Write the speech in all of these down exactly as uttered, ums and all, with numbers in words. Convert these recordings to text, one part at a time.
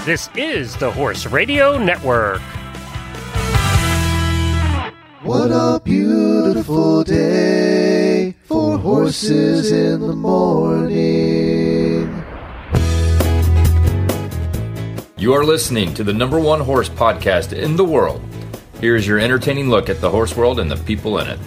This is the Horse Radio Network. What a beautiful day for horses in the morning. You are listening to the number one horse podcast in the world. Here is your entertaining look at the horse world and the people in it.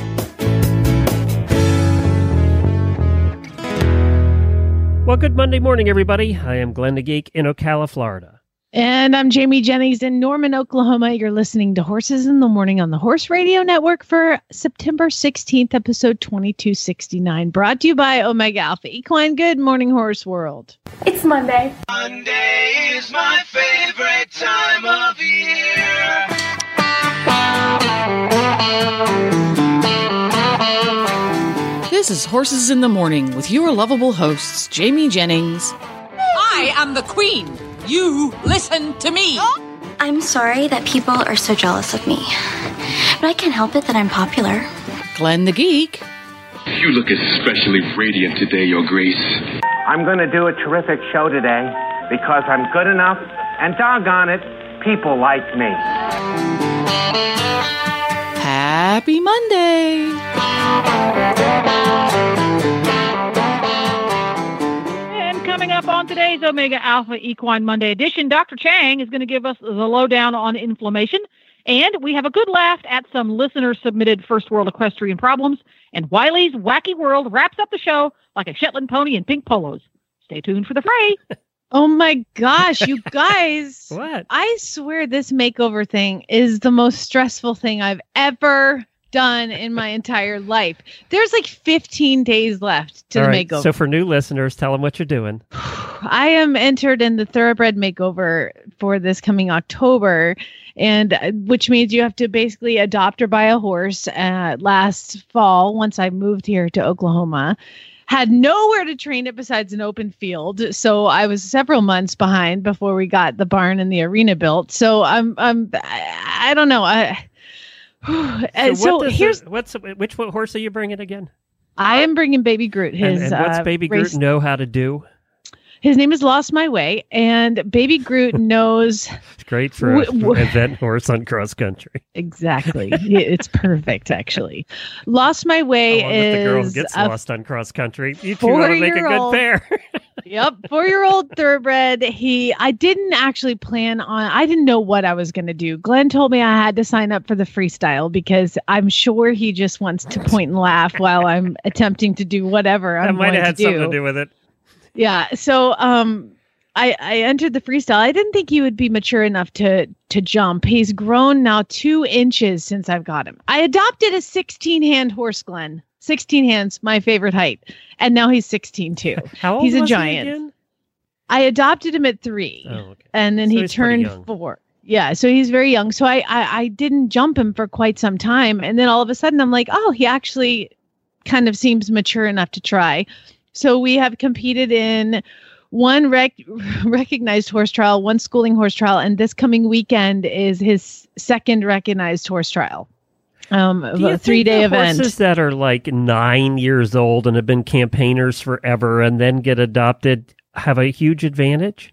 Well, good Monday morning, everybody. I am Glenn the Geek in Ocala, Florida. And I'm Jamie Jennings in Norman, Oklahoma. You're listening to Horses in the Morning on the Horse Radio Network for September sixteenth, episode twenty-two sixty-nine, brought to you by Omega Alpha Equine. Good morning, Horse World. It's Monday. Monday is my favorite time of year. This is Horses in the Morning with your lovable hosts, Jamie Jennings. I am the queen. You listen to me. I'm sorry that people are so jealous of me, but I can't help it that I'm popular. Glenn the Geek. You look especially radiant today, Your Grace. I'm going to do a terrific show today because I'm good enough, and doggone it, people like me. Happy Monday. Coming up on today's Omega Alpha Equine Monday edition, Doctor Chang is going to give us the lowdown on inflammation, and we have a good laugh at some listener-submitted first world equestrian problems, and Wiley's Wacky World wraps up the show like a Shetland pony in pink polos. Stay tuned for the fray. Oh my gosh, you guys. What? I swear this makeover thing is the most stressful thing I've ever done in my entire life. There's like fifteen days left to All the right, makeover. So for new listeners, tell them what you're doing. I am entered in the thoroughbred makeover for this coming October, and uh, which means you have to basically adopt or buy a horse. Uh, last fall, once I moved here to Oklahoma, had nowhere to train it besides an open field. So I was several months behind before we got the barn and the arena built. So I'm, I'm, I, I don't know. I, so so what here's it, what's which horse are you bringing again? I am bringing Baby Groot. His and, and what's uh, Baby race, Groot know how to do? His name is Lost My Way, and Baby Groot knows. It's great for an event horse on cross country. Exactly, it's perfect actually. Lost My Way oh, is the girl gets lost on cross country. You two want to make a good pair. Yep, four-year-old thoroughbred. He, I didn't actually plan on. I didn't know what I was going to do. Glenn told me I had to sign up for the freestyle because I'm sure he just wants to point and laugh while I'm attempting to do whatever I'm that might going have had to do. something to do with it. Yeah. So, um, I, I entered the freestyle. I didn't think he would be mature enough to to jump. He's grown now two inches since I've got him. I adopted a sixteen-hand horse, Glenn. sixteen hands, my favorite height. And now he's sixteen too. How old he's a was giant. He again? I adopted him at three. Oh, okay. And then so he turned four. Yeah, so he's very young. So I, I I didn't jump him for quite some time. And then all of a sudden I'm like, oh, he actually kind of seems mature enough to try. So we have competed in one rec- recognized horse trial, one schooling horse trial, and this coming weekend is his second recognized horse trial. Um, Do a three-day event. Horses that are like nine years old and have been campaigners forever and then get adopted have a huge advantage?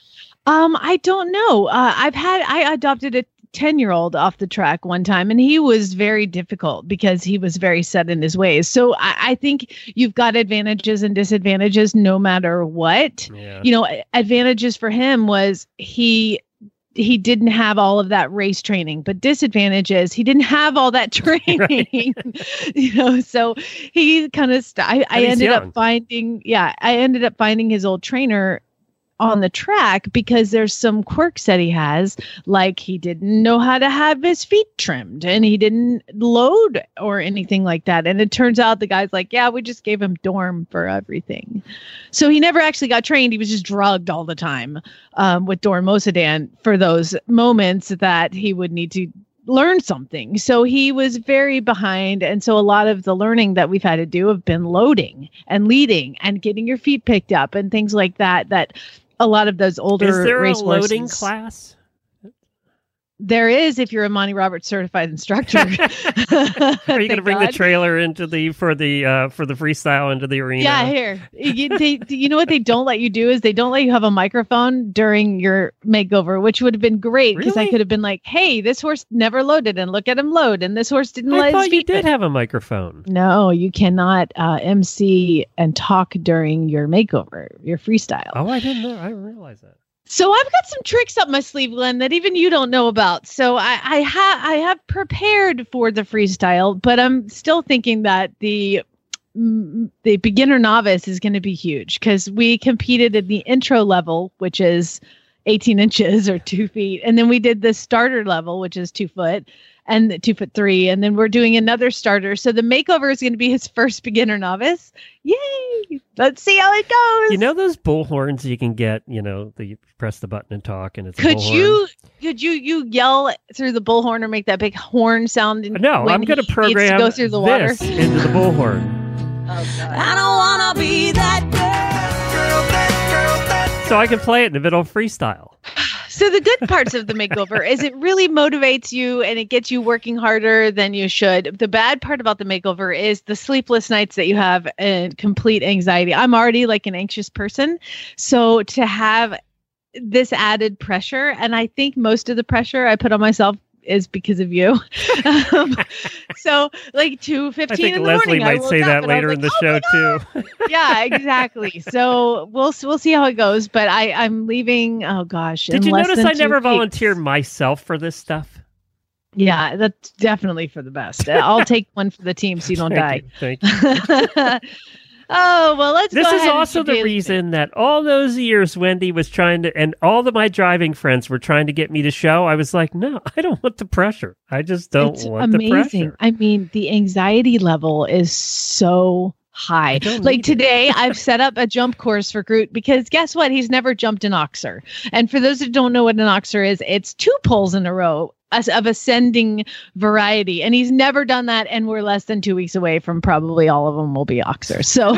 Um, I don't know. Uh, I've had I adopted a ten-year-old off the track one time, and he was very difficult because he was very set in his ways. So I, I think you've got advantages and disadvantages no matter what. Yeah. You know, advantages for him was he he didn't have all of that race training, but disadvantages, he didn't have all that training. You know, so he kind of st- I, I ended young. up finding yeah, I ended up finding his old trainer on the track because there's some quirks that he has, like he didn't know how to have his feet trimmed and he didn't load or anything like that. And it turns out the guy's like, yeah, we just gave him Dorm for everything. So he never actually got trained. He was just drugged all the time um, with Dormosidane for those moments that he would need to learn something. So he was very behind. And so a lot of the learning that we've had to do have been loading and leading and getting your feet picked up and things like that, that a lot of those older Is there race a loading horses, class? There is, if you're a Monty Roberts certified instructor. Are you going to bring God. the trailer into the for the uh, for the freestyle into the arena? Yeah, here. You, they, you know what they don't let you do is they don't let you have a microphone during your makeover, which would have been great because really? I could have been like, "Hey, this horse never loaded, and look at him load, and this horse didn't I let thought his you feet." did have a microphone. No, you cannot uh, M C and talk during your makeover, your freestyle. Oh, I didn't know. I didn't realize that. So I've got some tricks up my sleeve, Glenn, that even you don't know about. So I, I have I have prepared for the freestyle, but I'm still thinking that the the beginner novice is going to be huge because we competed at the intro level, which is eighteen inches or two feet, and then we did the starter level, which is two foot. And the two foot three, and then we're doing another starter. So the makeover is going to be his first beginner novice. Yay! Let's see how it goes. You know those bullhorns you can get. You know, the you press the button and talk, and it's could a bullhorn? you could you you yell through the bullhorn or make that big horn sound? No, I'm going to program to go through the water this into the bullhorn. Oh, God. I don't want to be that girl, girl, that girl, that girl. So I can play it in the middle of freestyle. So the good parts of the makeover is it really motivates you and it gets you working harder than you should. The bad part about the makeover is the sleepless nights that you have and complete anxiety. I'm already like an anxious person. So to have this added pressure, and I think most of the pressure I put on myself is because of you. um, so like two fifteen in the Leslie morning. might say that later in the oh show too. Yeah, exactly. So we'll we'll see how it goes. But I I'm leaving. Oh gosh. Did you notice I never volunteered myself for this stuff? Yeah, that's definitely for the best. I'll take one for the team so you don't die. Thank you. Thank you. Oh, well, let's This go is ahead also and the reason that all those years Wendy was trying to, and all of my driving friends were trying to get me to show. I was like, no, I don't want the pressure. I just don't it's want amazing. the pressure. I mean, the anxiety level is so high. Like today, I've set up a jump course for Groot because guess what? He's never jumped an oxer. And for those that don't know what an oxer is, it's two poles in a row of ascending variety, and he's never done that, and we're less than two weeks away from probably all of them will be oxers. So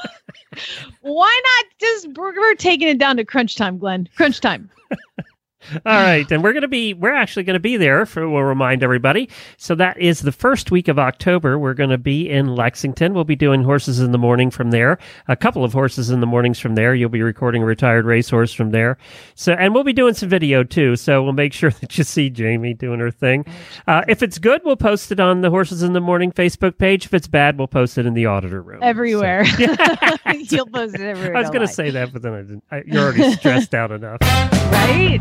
why not just we're, we're taking it down to crunch time, Glenn. Crunch time. All right, and we're going to be, we're actually going to be there, for, we'll remind everybody. So that is the first week of October. We're going to be in Lexington. We'll be doing Horses in the Morning from there, a couple of Horses in the Mornings from there. You'll be recording a retired racehorse from there. So, and we'll be doing some video too, so we'll make sure that you see Jamie doing her thing. Uh, if it's good, we'll post it on the Horses in the Morning Facebook page. If it's bad, we'll post it in the auditor room. Everywhere. So, yeah. You'll post it everywhere. I was going to say that, but then I didn't. I, you're already stressed out enough. Right?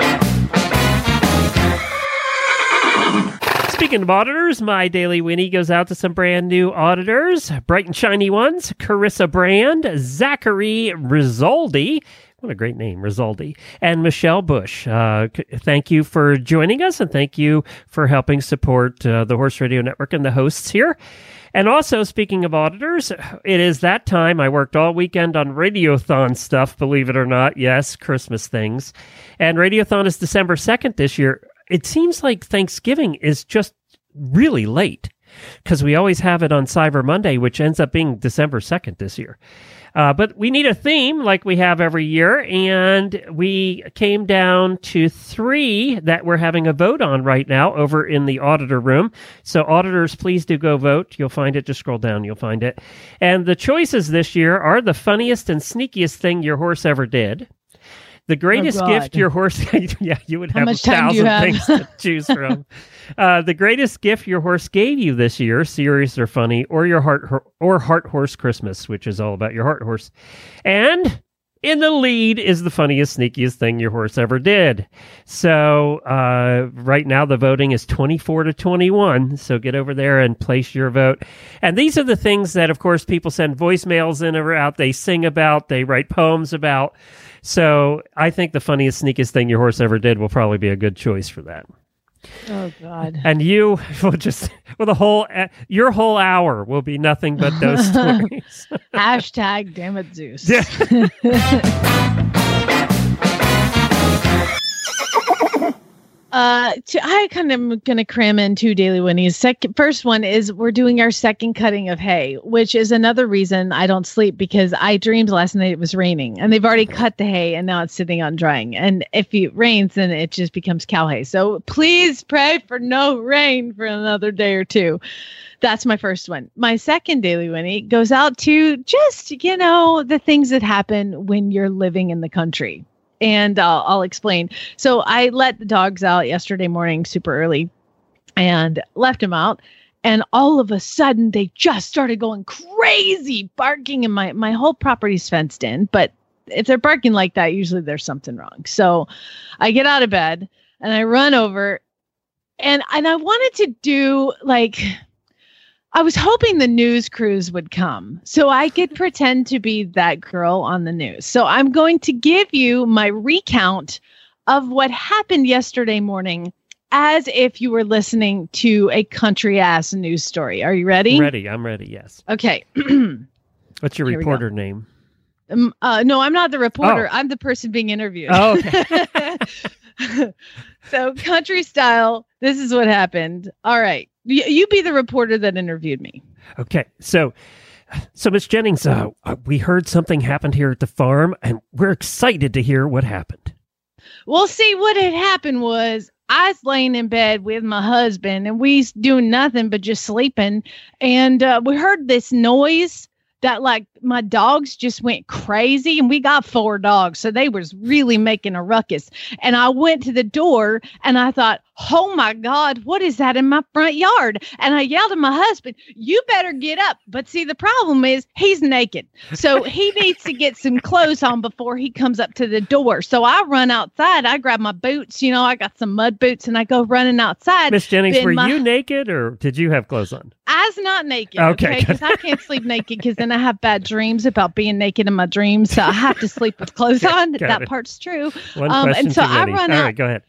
Speaking of auditors, my Daily Winnie goes out to some brand new auditors, bright and shiny ones, Carissa Brand, Zachary Rizaldi, what a great name, Rizaldi, and Michelle Bush. Uh, c- thank you for joining us, and thank you for helping support uh, the Horse Radio Network and the hosts here. And also, speaking of auditors, it is that time. I worked all weekend on Radiothon stuff, believe it or not. Yes, Christmas things. And Radiothon is December second this year. It seems like Thanksgiving is just really late because we always have it on Cyber Monday, which ends up being December second this year. Uh, but we need a theme like we have every year, and we came down to three that we're having a vote on right now over in the auditor room. So auditors, please do go vote. You'll find it. Just scroll down. You'll find it. And the choices this year are the funniest and sneakiest thing your horse ever did. The greatest oh gift your horse... yeah, you would How have a much time do you thousand have? things to choose from. uh, the greatest gift your horse gave you this year, serious or funny, or your heart or heart horse Christmas, which is all about your heart horse. And in the lead is the funniest, sneakiest thing your horse ever did. So uh, right now the voting is twenty-four to twenty-one. So get over there and place your vote. And these are the things that, of course, people send voicemails in or out. They sing about. They write poems about. So I think the funniest, sneakiest thing your horse ever did will probably be a good choice for that. Oh, God. And you will just, well, the whole, uh, your whole hour will be nothing but those stories. Hashtag damn it, Zeus. Yeah. Uh, to, I kind of am going to cram in two Daily Winnies. Second, first one is we're doing our second cutting of hay, which is another reason I don't sleep because I dreamed last night it was raining and they've already cut the hay and now it's sitting on drying. And if it rains, then it just becomes cow hay. So please pray for no rain for another day or two. That's my first one. My second Daily Winnie goes out to just, you know, the things that happen when you're living in the country. And uh, I'll explain. So I let the dogs out yesterday morning super early and left them out. And all of a sudden, they just started going crazy, barking. And my, my whole property's fenced in. But if they're barking like that, usually there's something wrong. So I get out of bed and I run over. And, and I wanted to do like... I was hoping the news crews would come so I could pretend to be that girl on the news. So I'm going to give you my recount of what happened yesterday morning as if you were listening to a country ass news story. Are you ready? Ready. I'm ready. Yes. Okay. What's your reporter name? Um, uh, no, I'm not the reporter. Oh. I'm the person being interviewed. Oh, okay. So country style, this is what happened. All right. You, you be the reporter that interviewed me. Okay. So, so Miss Jennings, uh, we heard something happened here at the farm, and we're excited to hear what happened. Well, see, what had happened was I was laying in bed with my husband, and we doing nothing but just sleeping, and uh, we heard this noise that, like, my dogs just went crazy, and we got four dogs, so they was really making a ruckus. And I went to the door, and I thought, oh my God, what is that in my front yard? And I yelled at my husband, you better get up. But see, the problem is he's naked. So he needs to get some clothes on before he comes up to the door. So I run outside. I grab my boots. You know, I got some mud boots and I go running outside. Miss Jennings, then were my, you naked or did you have clothes on? I was not naked. Okay. Because okay? I can't sleep naked because then I have bad dreams about being naked in my dreams. So I have to sleep with clothes on. That it. part's true. One um, question and so too many. I run All out. right, go ahead.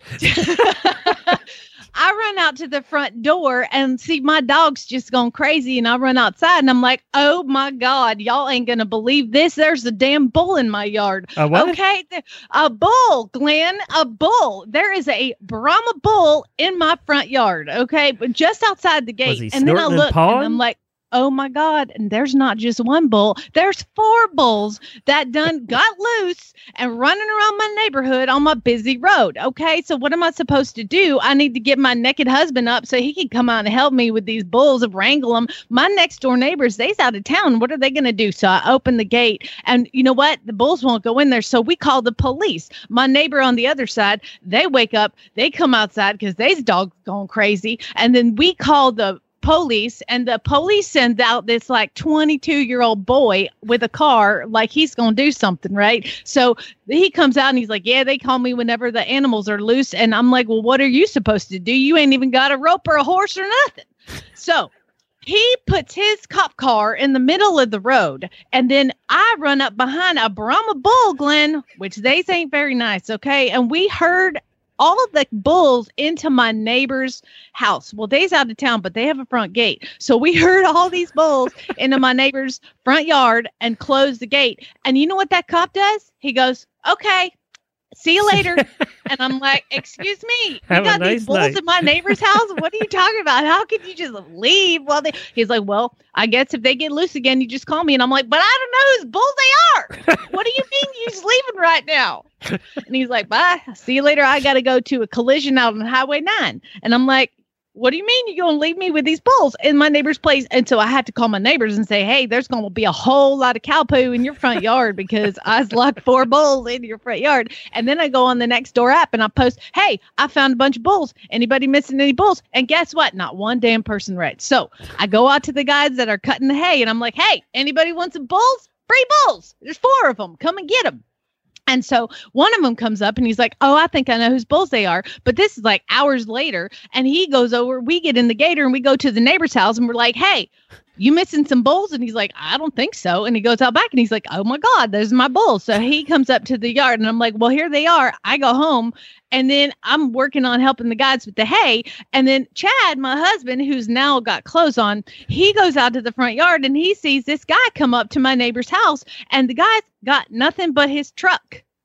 I run out to the front door and see my dog's just gone crazy. And I run outside and I'm like, oh my God, y'all ain't going to believe this. There's a damn bull in my yard. A what? Okay. A bull, Glenn, a bull. There is a Brahma bull in my front yard. Okay. But just outside the gate. Was he and then I snorting look and pawing? and I'm like, oh my God. And there's not just one bull. There's four bulls that done got loose and running around my neighborhood on my busy road. Okay. So what am I supposed to do? I need to get my naked husband up so he can come out and help me with these bulls and wrangle them. My next door neighbors, they's out of town. What are they going to do? So I open the gate and you know what? The bulls won't go in there. So we call the police. My neighbor on the other side, they wake up, they come outside because they's dogs going crazy. And then we call the police, and the police sends out this like twenty-two year old boy with a car like he's gonna do something, right? So he comes out and he's like, yeah, they call me whenever the animals are loose. And I'm like, well, what are you supposed to do? You ain't even got a rope or a horse or nothing. So he puts his cop car in the middle of the road, and then I run up behind a Brahma bull, Glenn, which they ain't very nice, okay? And we heard all of the bulls into my neighbor's house. Well, they's out of town, but they have a front gate. So we heard all these bulls into my neighbor's front yard and closed the gate. And you know what that cop does? He goes, okay, see you later. And I'm like, excuse me, you Have got a nice these bulls night. in my neighbor's house? What are you talking about? How could you just leave? Well, they, he's like, well, I guess if they get loose again, you just call me. And I'm like, but I don't know whose bulls they are. What do you mean you're just leaving right now? And he's like, bye, see you later. I got to go to a collision out on Highway nine. And I'm like, what do you mean you're going to leave me with these bulls in my neighbor's place? And so I had to call my neighbors and say, hey, there's going to be a whole lot of cow poo in your front yard because I locked four bulls into your front yard. And then I go on the next door app and I post, hey, I found a bunch of bulls. Anybody missing any bulls? And guess what? Not one damn person read. So I go out to the guys that are cutting the hay and I'm like, hey, anybody want some bulls? Free bulls. There's four of them. Come and get them. And so one of them comes up and he's like, oh, I think I know whose bulls they are. But this is like hours later. And he goes over, we get in the gator and we go to the neighbor's house and we're like, hey, you missing some bulls? And he's like, I don't think so. And he goes out back and he's like, oh my God, those are my bulls. So he comes up to the yard and I'm like, well, here they are. I go home and then I'm working on helping the guys with the hay. And then Chad, my husband, who's now got clothes on, he goes out to the front yard and he sees this guy come up to my neighbor's house and the guy's got nothing but his truck.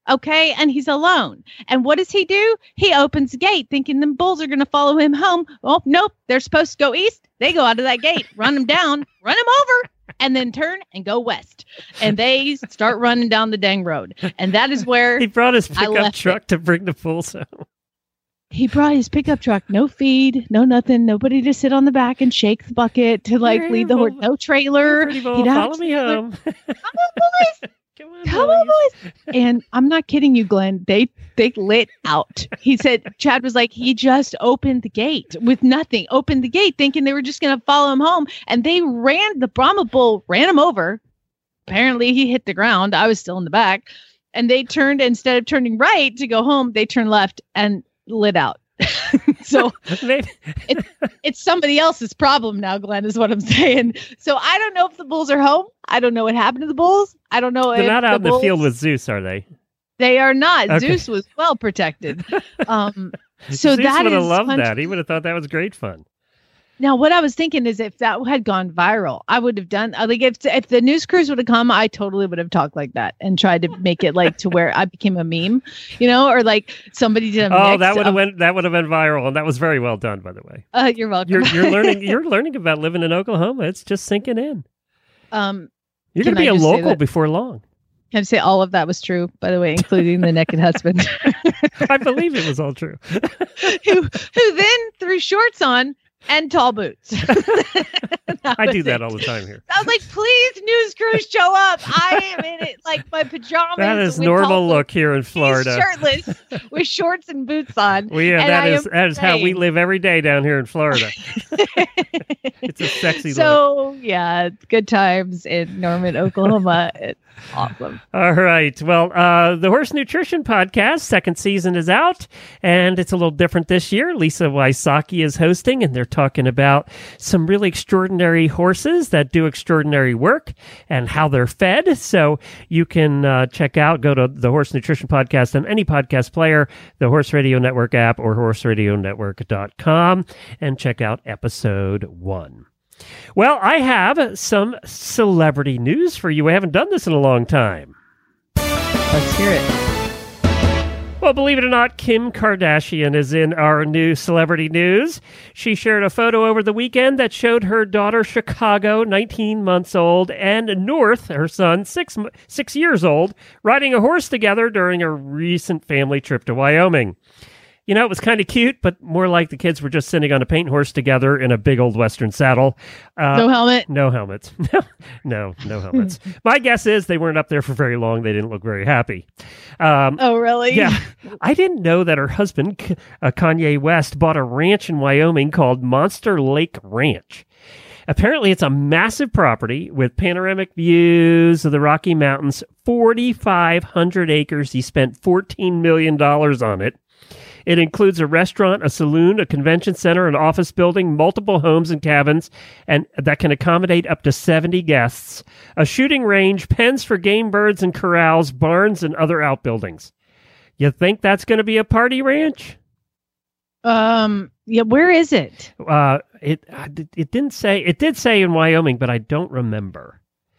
Okay. And he's alone. And what does he do? He opens the gate thinking them bulls are going to follow him home. Oh, nope. They're supposed to go east. They go out of that gate, run him down, run him over, and then turn and go west. And they start running down the dang road. And that is where he brought his pickup truck it. to bring the bulls home. He brought his pickup truck, no feed, no nothing, nobody to sit on the back and shake the bucket to like lead the horse, no trailer. Bull, follow me home. Come on, boys. Come on, Come on, boys. And I'm not kidding you, Glenn. They they lit out. He said, Chad was like, he just opened the gate with nothing, opened the gate thinking they were just going to follow him home. And they ran, the Brahma bull ran him over. Apparently he hit the ground. I was still in the back. And they turned, instead of turning right to go home, they turned left and lit out. So it, it's somebody else's problem now, Glenn, is what I'm saying. So I don't know if the bulls are home. I don't know what happened to the bulls. I don't know. They're if not out the in bulls, the field with Zeus, are they? They are not. Okay. Zeus was well protected. Um, so Zeus that would have is loved fun- that. He would have thought that was great fun. Now, what I was thinking is if that had gone viral, I would have done, like if, if the news crews would have come, I totally would have talked like that and tried to make it like to where I became a meme, you know, or like somebody did a Oh, mix that would have of- went, that would have been viral. And that was very well done, by the way. Uh, you're welcome. You're, you're learning, you're learning about living in Oklahoma. It's just sinking in. Um, You're going to can be I a just say local that- before long. Can I say all of that was true, by the way, including the naked husband, I believe it was all true. who who then threw shorts on and tall boots. I do that all the time here. I was like, please, news crews, show up. I am in it, like my pajamas. That is with normal tall look here in boots. Florida. He's shirtless with shorts and boots on. Well, yeah, and that I is am that is how we praying. live every day down here in Florida. It's a sexy look. So, yeah, good times in Norman, Oklahoma. It's awesome. All right. Well, uh, the Horse Nutrition Podcast, second season is out, and it's a little different this year. Lisa Wysocki is hosting, and they're talking about some really extraordinary horses that do extraordinary work and how they're fed. So you can uh, check out, go to the Horse Nutrition Podcast on any podcast player, the Horse Radio Network app, or horse radio network dot com, and check out episode one. Well, I have some celebrity news for you. I haven't done this in a long time. Let's hear it. Well, believe it or not, Kim Kardashian is in our new celebrity news. She shared a photo over the weekend that showed her daughter, Chicago, nineteen months old, and North, her son, six, six years old, riding a horse together during a recent family trip to Wyoming. You know, it was kind of cute, but more like the kids were just sitting on a paint horse together in a big old Western saddle. Uh, No helmet? No helmets. no, no helmets. My guess is they weren't up there for very long. They didn't look very happy. Um, Oh, really? yeah. I didn't know that her husband, K- uh, Kanye West, bought a ranch in Wyoming called Monster Lake Ranch. Apparently, it's a massive property with panoramic views of the Rocky Mountains, forty-five hundred acres. He spent fourteen million dollars on it. It includes a restaurant, a saloon, a convention center, an office building, multiple homes and cabins, and that can accommodate up to seventy guests, a shooting range, pens for game birds and corrals, barns, and other outbuildings. You think that's going to be a party ranch? Um. Yeah. Where is it? Uh, it it didn't say. It did say in Wyoming, but I don't remember.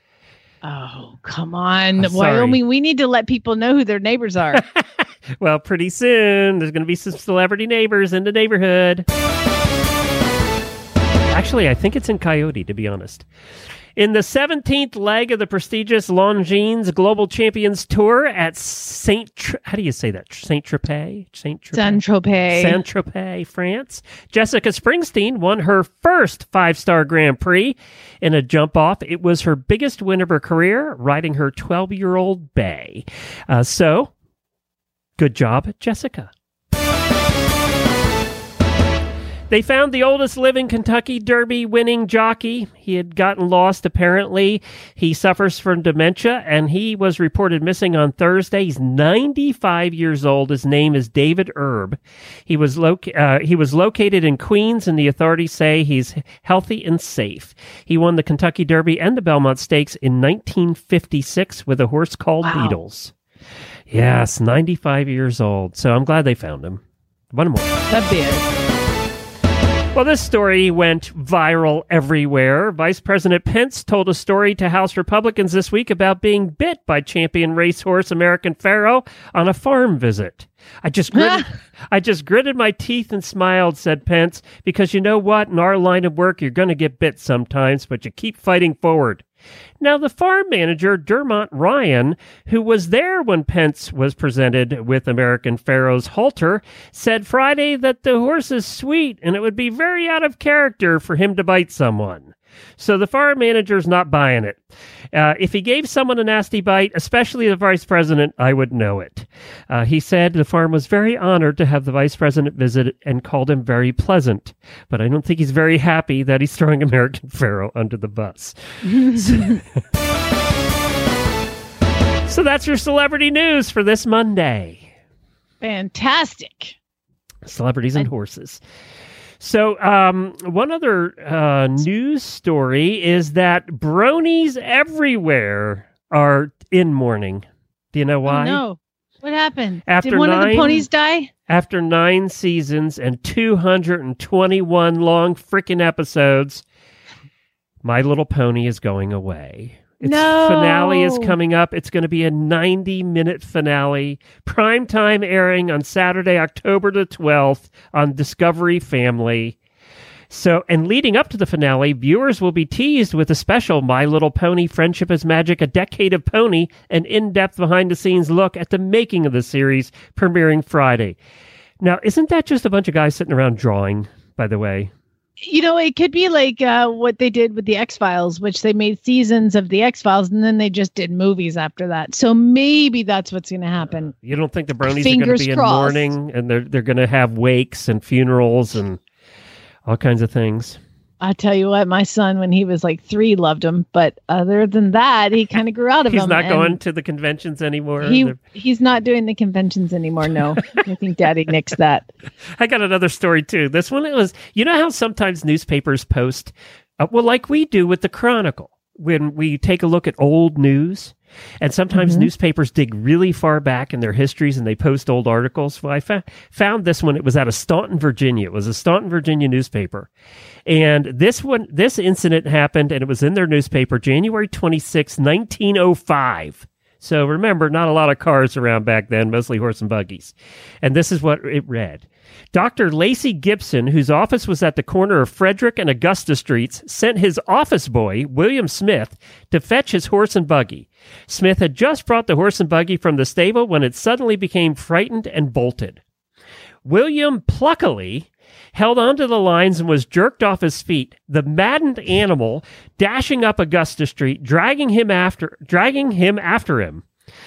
Oh, come on, I'm sorry. Wyoming. We need to let people know who their neighbors are. Well, pretty soon, there's going to be some celebrity neighbors in the neighborhood. Actually, I think it's in Coyote, to be honest. In the seventeenth leg of the prestigious Longines Global Champions Tour at Saint... Tr- How do you say that? Saint Tropez? Saint Tropez? Saint-Tropez. Saint-Tropez, France. Jessica Springsteen won her first five-star Grand Prix in a jump-off. It was her biggest win of her career, riding her twelve-year-old bay. Uh, so... Good job, Jessica. They found the oldest living Kentucky Derby winning jockey. He had gotten lost, apparently. He suffers from dementia, and he was reported missing on Thursday. He's ninety-five years old. His name is David Erb. He was, loca- uh, he was located in Queens, and the authorities say he's healthy and safe. He won the Kentucky Derby and the Belmont Stakes in nineteen fifty-six with a horse called Wow. Beatles. Yes, ninety-five years old. So I'm glad they found him. One more. That'd be it. Well, this story went viral everywhere. Vice President Pence told a story to House Republicans this week about being bit by champion racehorse American Pharoah on a farm visit. I just gritted, I just gritted my teeth and smiled, said Pence, because you know what? In our line of work, you're going to get bit sometimes, but you keep fighting forward. Now, the farm manager, Dermot Ryan, who was there when Pence was presented with American Pharoah's halter, said Friday that the horse is sweet and it would be very out of character for him to bite someone. So the farm manager's not buying it. Uh, if he gave someone a nasty bite, especially the vice president, I would know it. Uh, he said the farm was very honored to have the vice president visit and called him very pleasant. But I don't think he's very happy that he's throwing American Pharoah under the bus. so, so that's your celebrity news for this Monday. Fantastic. Celebrities and horses. So, um, one other uh, news story is that bronies everywhere are in mourning. Do you know why? Oh, no. What happened? After Did one nine, of the ponies die? After nine seasons and two hundred twenty-one long freaking episodes, My Little Pony is going away. Its no. finale is coming up. It's going to be a ninety-minute finale. Primetime airing on Saturday, October the twelfth on Discovery Family. So, and leading up to the finale, viewers will be teased with a special My Little Pony Friendship is Magic, A Decade of Pony, an in-depth behind-the-scenes look at the making of the series, premiering Friday. Now, isn't that just a bunch of guys sitting around drawing, by the way? You know, it could be like uh, what they did with the X-Files, which they made seasons of the X-Files, and then they just did movies after that. So maybe that's what's going to happen. You don't think the bronies Fingers are going to be crossed. in mourning, and they're they're going to have wakes and funerals and all kinds of things? I tell you what, my son, when he was like three, loved him. But other than that, he kind of grew out of He's them. not going to the conventions anymore? He, They're... he's not doing the conventions anymore, no. I think Daddy nixed that. I got another story, too. This one, it was, you know how sometimes newspapers post, uh, well, like we do with the Chronicle, when we take a look at old news, and sometimes mm-hmm. newspapers dig really far back in their histories and they post old articles. Well, I fa- found this one. It was out of Staunton, Virginia. It was a Staunton, Virginia newspaper. And this one, this incident happened, and it was in their newspaper, January twenty-sixth, nineteen oh five. So remember, not a lot of cars around back then, mostly horse and buggies. And this is what it read. Doctor Lacey Gibson, whose office was at the corner of Frederick and Augusta Streets, sent his office boy, William Smith, to fetch his horse and buggy. Smith had just brought the horse and buggy from the stable when it suddenly became frightened and bolted. William pluckily held onto the lines and was jerked off his feet, the maddened animal dashing up Augusta Street, dragging him after, dragging him after him.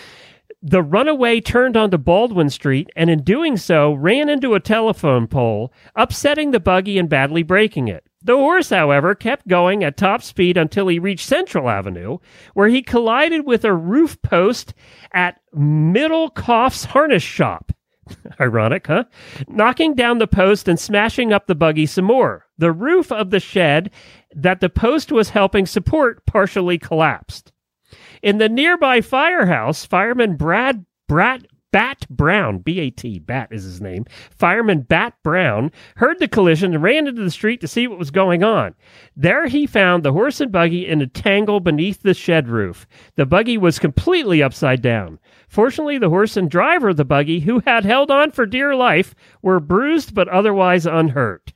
The runaway turned onto Baldwin Street and in doing so ran into a telephone pole, upsetting the buggy and badly breaking it. The horse, however, kept going at top speed until he reached Central Avenue, where he collided with a roof post at Middlecoff's Harness Shop. Ironic, huh? Knocking down the post and smashing up the buggy some more. The roof of the shed that the post was helping support partially collapsed. In the nearby firehouse, fireman Brad Brat Bat Brown, B A T, Bat is his name, fireman Bat Brown, heard the collision and ran into the street to see what was going on. There he found the horse and buggy in a tangle beneath the shed roof. The buggy was completely upside down. Fortunately, the horse and driver of the buggy, who had held on for dear life, were bruised but otherwise unhurt.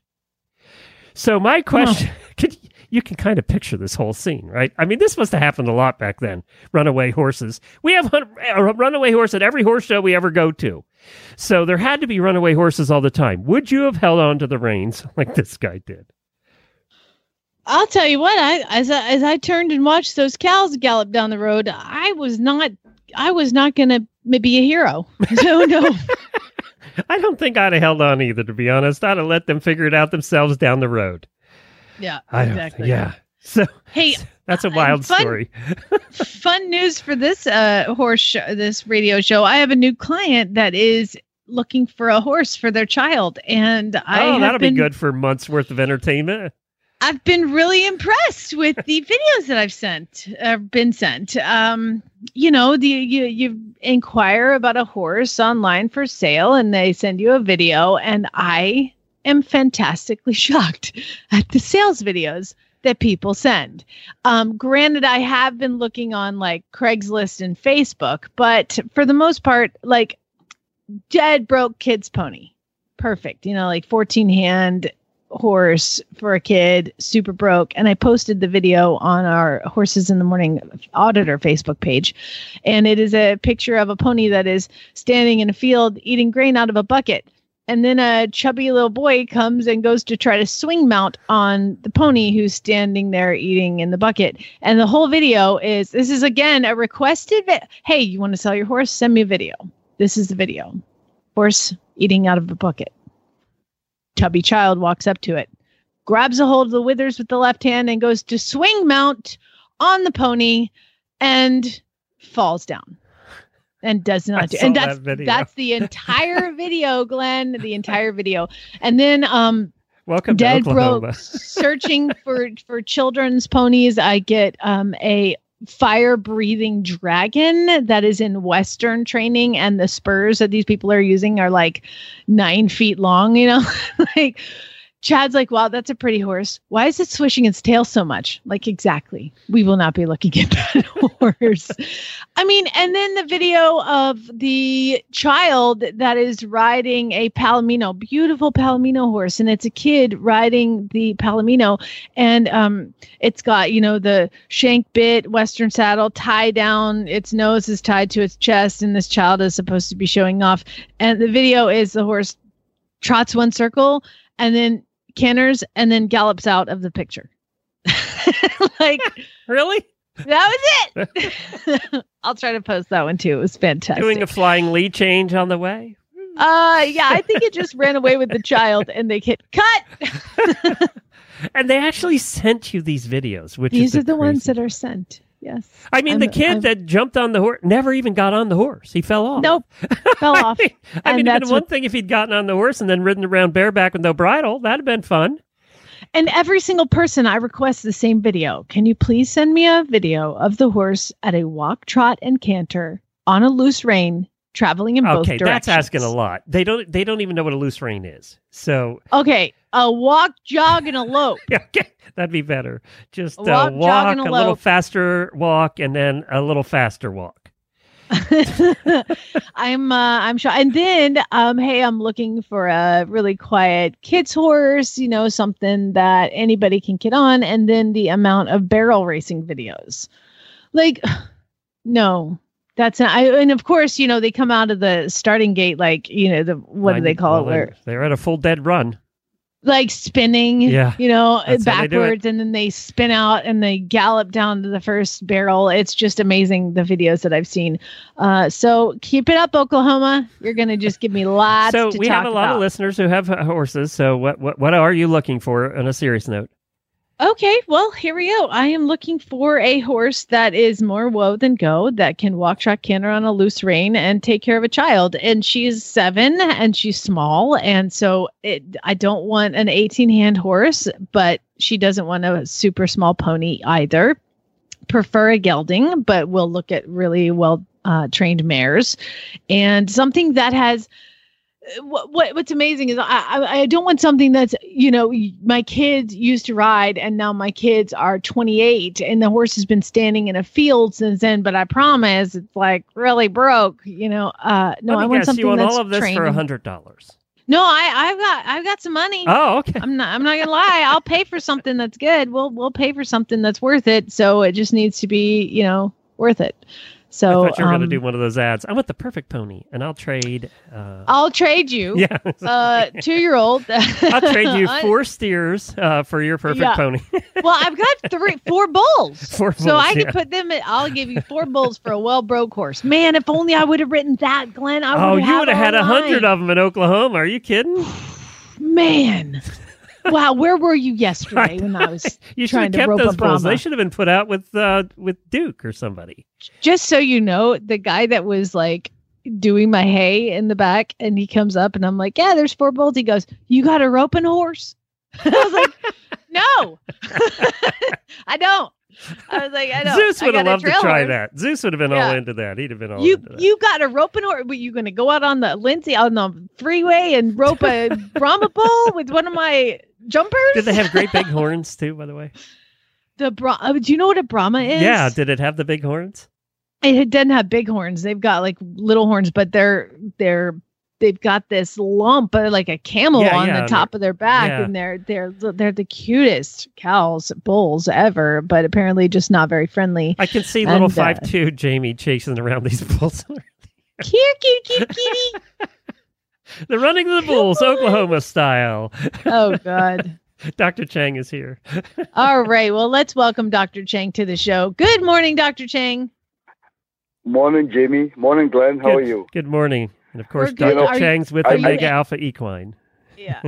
So my question... Oh. Could, you can kind of picture this whole scene, right? I mean, this must have happened a lot back then. Runaway horses. We have a runaway horse at every horse show we ever go to. So there had to be runaway horses all the time. Would you have held on to the reins like this guy did? I'll tell you what, I as I, as I turned and watched those cows gallop down the road, I was not I was not going to be a hero. So no. I don't think I'd have held on either, to be honest. I'd have let them figure it out themselves down the road. Yeah, I exactly. Yeah. So hey, that's a wild fun, story. Fun news for this uh, horse show, this radio show. I have a new client that is looking for a horse for their child, and I oh, have that'll been, be good for months worth of entertainment. I've been really impressed with the videos that I've sent, uh, been sent. Um, you know, the you you inquire about a horse online for sale, and they send you a video, and I am fantastically shocked at the sales videos that people send. Um, granted, I have been looking on like Craigslist and Facebook, but for the most part, like dead broke kid's pony. Perfect. You know, like fourteen hand horse for a kid, super broke. And I posted the video on our Horses in the Morning Auditor Facebook page. And it is a picture of a pony that is standing in a field eating grain out of a bucket. And then a chubby little boy comes and goes to try to swing mount on the pony who's standing there eating in the bucket. And the whole video is, this is again a requested, vi- hey, you want to sell your horse? Send me a video. This is the video. Horse eating out of a bucket. Chubby child walks up to it, grabs a hold of the withers with the left hand and goes to swing mount on the pony and falls down. And does not I do. saw And that's that video. that's the entire video, Glenn. The entire video. And then um Welcome Dead to Oklahoma. Broke searching for for children's ponies. I get um a fire breathing dragon that is in Western training, and the spurs that these people are using are like nine feet long, you know. Like Chad's like, wow, that's a pretty horse. Why is it swishing its tail so much? Like, exactly. We will not be looking at that horse. I mean, and then the video of the child that is riding a Palomino, beautiful Palomino horse. And it's a kid riding the Palomino. And um, it's got, you know, the shank bit, Western saddle, tie down. Its nose is tied to its chest. And this child is supposed to be showing off. And the video is the horse trots one circle and then canters and then gallops out of the picture. Like, really? That was it. I'll try to post that one too. It was fantastic. Doing a flying lead change on the way? Uh, yeah, I think it just ran away with the child and they hit cut. And they actually sent you these videos, which These is the are the crazy. ones that are sent. Yes. I mean, I'm- the kid I'm- that jumped on the horse never even got on the horse. He fell off. Nope. Fell off. I mean, I And mean it'd that's been one what- thing if he'd gotten on the horse and then ridden around bareback with no bridle. That'd have been fun. And every single person, I request the same video. Can you please send me a video of the horse at a walk, trot, and canter on a loose rein, traveling in both Okay, directions? that's asking a lot. They don't. They don't even know what a loose rein is. So Okay, a walk, jog, and a lope. okay, that'd be better. Just A uh, walk, walk, jog, and a a little lope. faster walk, and then a little faster walk. I'm uh, I'm sure. And then um hey, I'm looking for a really quiet kids horse, you know, something that anybody can get on, and then the amount of barrel racing videos. Like no. That's not, I and of course, you know, they come out of the starting gate like, you know, the what do they call Well, it? Where They're, they're at a full dead run. like spinning, Yeah, you know, that's how they do it. backwards, and then they spin out and they gallop down to the first barrel. It's just amazing, the videos that I've seen. Uh, so keep it up, Oklahoma. You're going to just give me lots So to we talk have a lot about. of listeners who have uh, horses. So what, what what are you looking for on a serious note? Okay, well, here we go. I am looking for a horse that is more woe than go, that can walk, trot, canter on a loose rein and take care of a child. And she's seven and she's small. And so it, I don't want an eighteen-hand horse, but she doesn't want a super small pony either. Prefer a gelding, but we'll look at really well uh, trained mares. And something that has... What, what what's amazing is I, I I don't want something that's, you know, my kids used to ride and now my kids are twenty-eight and the horse has been standing in a field since then, but I promise it's like really broke, you know. Uh no, Let me I want guess, something you want that's all of this trained for a and- hundred dollars. No, I I've got I've got some money. Oh, okay. I'm not I'm not gonna lie. I'll pay for something that's good. We'll we'll pay for something that's worth it. So it just needs to be, you know, worth it. So I thought you were um, going to do one of those ads. I want the perfect pony, and I'll trade. Uh, I'll trade you. Yeah. uh, two year old. I'll trade you four steers uh, for your perfect Yeah. pony. Well, I've got three, four bulls. Four so bulls, I can yeah. put them in, I'll give you four bulls for a well broke horse. Man, if only I would have written that, Glenn. I Oh, would you would have had a online. hundred of them in Oklahoma. Are you kidding? Man. Wow, where were you yesterday when I was You should trying have to kept rope those a bulls. Brahma? They should have been put out with uh, with Duke or somebody. Just so you know, the guy that was like doing my hay in the back, and he comes up and I'm like, yeah, there's four bulls. He goes, you got a roping horse? I was like, no, I don't. I was like, I know. Zeus I would have got a loved to trail try horse. that. Zeus would have been all Yeah. into that. He'd have been all You into that. you got a roping horse. Were you going to go out on the Lindsay on the freeway and rope a Brahma bull with one of my jumpers? Did they have great big horns too, by the way? The Bra- uh, do you know what a Brahma is? Yeah. Did it have the big horns? It doesn't have big horns. They've got like little horns, but they're they're they've got this lump, uh, like a camel Yeah, on yeah, the top of their back, yeah. and they're they're they're the cutest cows, bulls ever, but apparently just not very friendly. I can see little And, uh, five two Jamie chasing around these bulls. Cute, cute, cute, kitty. They're running the bulls, Oklahoma style. Oh God. Doctor Chang is here. All right. Well, let's welcome Doctor Chang to the show. Good morning, Doctor Chang. Morning, Jamie. Morning, Glenn. How good, are you? Good morning. And of course, We're good. Doctor Are you- Chang's with are you- Omega Alpha Equine. Yeah.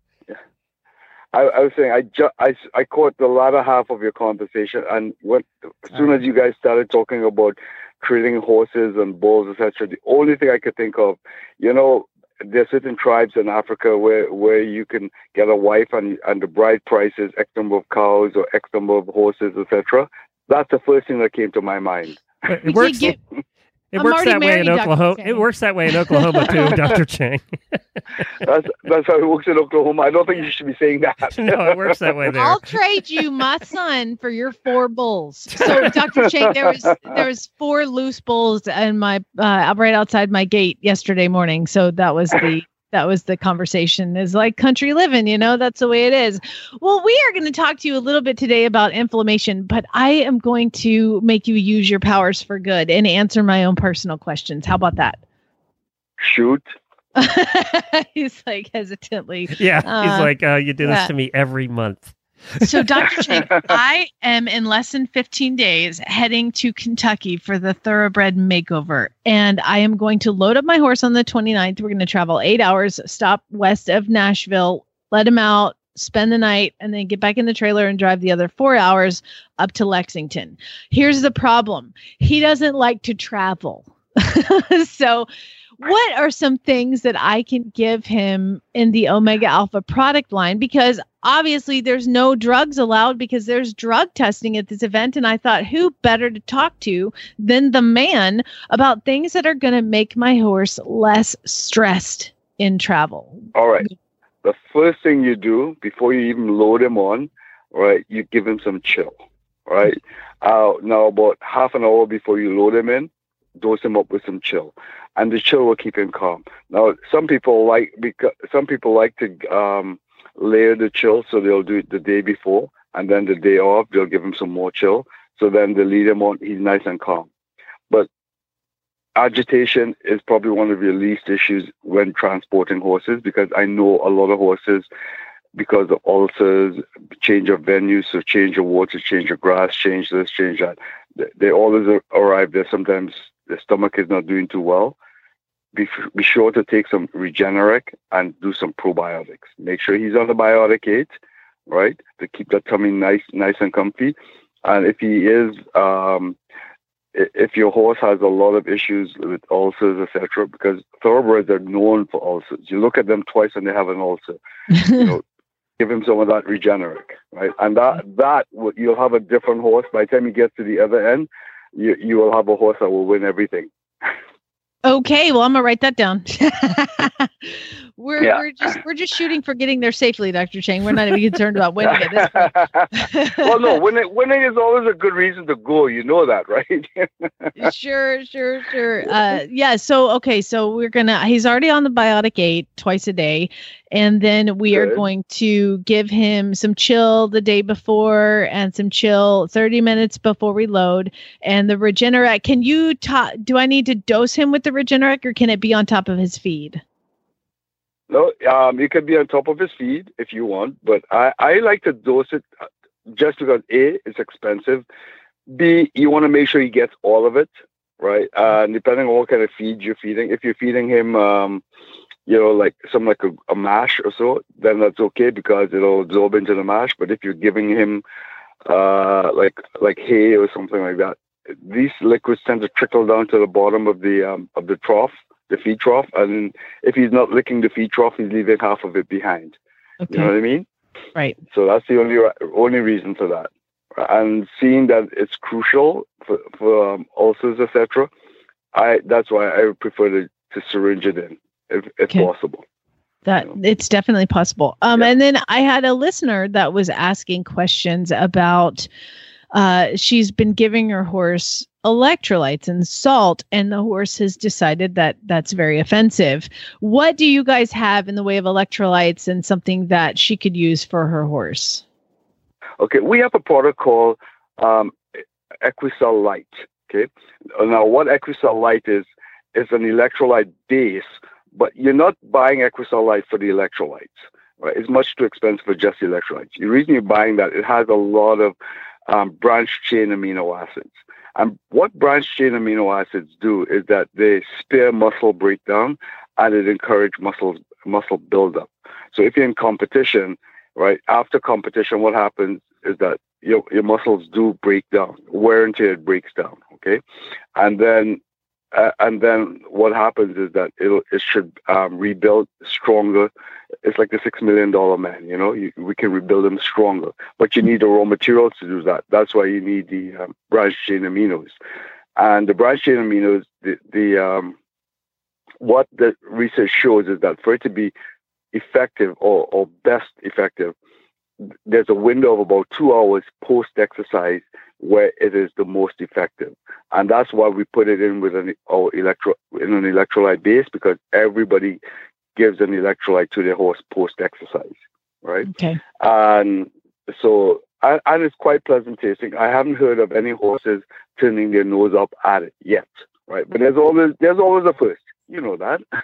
I, I was saying I, ju- I, I caught the latter half of your conversation, and when as soon as you guys started talking about creating horses and bulls, et cetera, the only thing I could think of, you know, there are certain tribes in Africa where, where you can get a wife and and the bride price is X number of cows or X number of horses, et cetera. That's the first thing that came to my mind. It Did works. you get- It I'm works already that way in married, Doctor Oklahoma. Chang. It works that way in Oklahoma too, Doctor Chang. That's that's how it works in Oklahoma. I don't think you should be saying that. No, it works that way there. I'll trade you my son for your four bulls. So, Doctor Chang, there was there was four loose bulls in my uh, right outside my gate yesterday morning. So that was the that was the conversation. Is like country living, you know. That's the way it is. Well, we are going to talk to you a little bit today about inflammation, but I am going to make you use your powers for good and answer my own personal questions. How about that? Shoot. He's like hesitantly. Yeah, Uh, he's like, uh, you do this yeah. to me every month. So, Doctor Chang, I am in less than fifteen days heading to Kentucky for the Thoroughbred Makeover. And I am going to load up my horse on the twenty-ninth. We're going to travel eight hours, stop west of Nashville, let him out, spend the night, and then get back in the trailer and drive the other four hours up to Lexington. Here's the problem. He doesn't like to travel. So what are some things that I can give him in the Omega Alpha product line? Because obviously there's no drugs allowed because there's drug testing at this event. And I thought, who better to talk to than the man about things that are going to make my horse less stressed in travel? All right. The first thing you do before you even load him on, right, you give him some chill, right? Uh, now, about half an hour before you load him in, dose him up with some chill, and the chill will keep him calm. Now, some people like because some people like to um, layer the chill, so they'll do it the day before, and then the day off they'll give him some more chill. So then they lead him on; he's nice and calm. But agitation is probably one of your least issues when transporting horses, because I know a lot of horses, because of ulcers, change of venues, so change of water, change of grass, change this, change that. They, they always arrive there. Sometimes the stomach is not doing too well. Be, be sure to take some Regeneric and do some probiotics. Make sure he's on the biotic eight, right, to keep that tummy nice, nice and comfy. And if he is, um, if your horse has a lot of issues with ulcers, et cetera, because thoroughbreds are known for ulcers. You look at them twice and they have an ulcer. You know, give him some of that Regeneric, right? And that that you'll have a different horse. By the time you get to the other end, you you will have a horse that will win everything. Okay, well, I'm gonna write that down. we're Yeah. we're just we're just shooting for getting there safely, Doctor Chang. We're not even concerned about winning at this point. Well, no, winning winning is always a good reason to go. You know that, right? Sure, sure, sure. Uh, yeah. So okay, so we're gonna. He's already on the biotic eight twice a day, and then we are Good. going to give him some chill the day before and some chill thirty minutes before we load. And the Regeneric. Can you ta- Do I need to dose him with the Regeneric, or can it be on top of his feed? No, um, it could be on top of his feed if you want, but I, I like to dose it just because A, it's expensive. B, you want to make sure he gets all of it, right? Uh, depending on what kind of feed you're feeding. If you're feeding him, um, you know, like something like a, a mash or so, then that's okay because it'll absorb into the mash. But if you're giving him uh, like like hay or something like that, these liquids tend to trickle down to the bottom of the um, of the trough. The feed trough, and if he's not licking the feed trough, he's leaving half of it behind. Okay. You know what I mean? Right. So that's the only only reason for that, and seeing that it's crucial for, for um, ulcers, et cetera, I that's why I prefer to, to syringe it in if, if Okay. possible. That it's definitely possible. Um, Yeah. and then I had a listener that was asking questions about. Uh, she's been giving her horse electrolytes and salt, and the horse has decided that that's very offensive. What do you guys have in the way of electrolytes and something that she could use for her horse? Okay, we have a product called um, Equicel Light. Okay, now what Equicel Light is is an electrolyte base, but you're not buying Equicel Light for the electrolytes. Right, it's much too expensive for just electrolytes. The reason you're buying that, it has a lot of um, branch chain amino acids. And what branch chain amino acids do is that they spare muscle breakdown and it encourage muscle muscle buildup. So if you're in competition, right, after competition, what happens is that your your muscles do break down, wear and tear breaks down. Okay, and then uh, and then what happens is that it it should um, rebuild stronger. It's like the six million dollar man. You know, you, we can rebuild them stronger, but you need the raw materials to do that. That's why you need the um, branch chain aminos, and the branch chain aminos. The the um, what the research shows is that for it to be effective or, or best effective, there's a window of about two hours post exercise where it is the most effective, and that's why we put it in with an our electro in an electrolyte base, because everybody gives an electrolyte to their horse post exercise, right? Okay. And so and, and it's quite pleasant tasting. I haven't heard of any horses turning their nose up at it yet, right? But there's always there's always a first, you know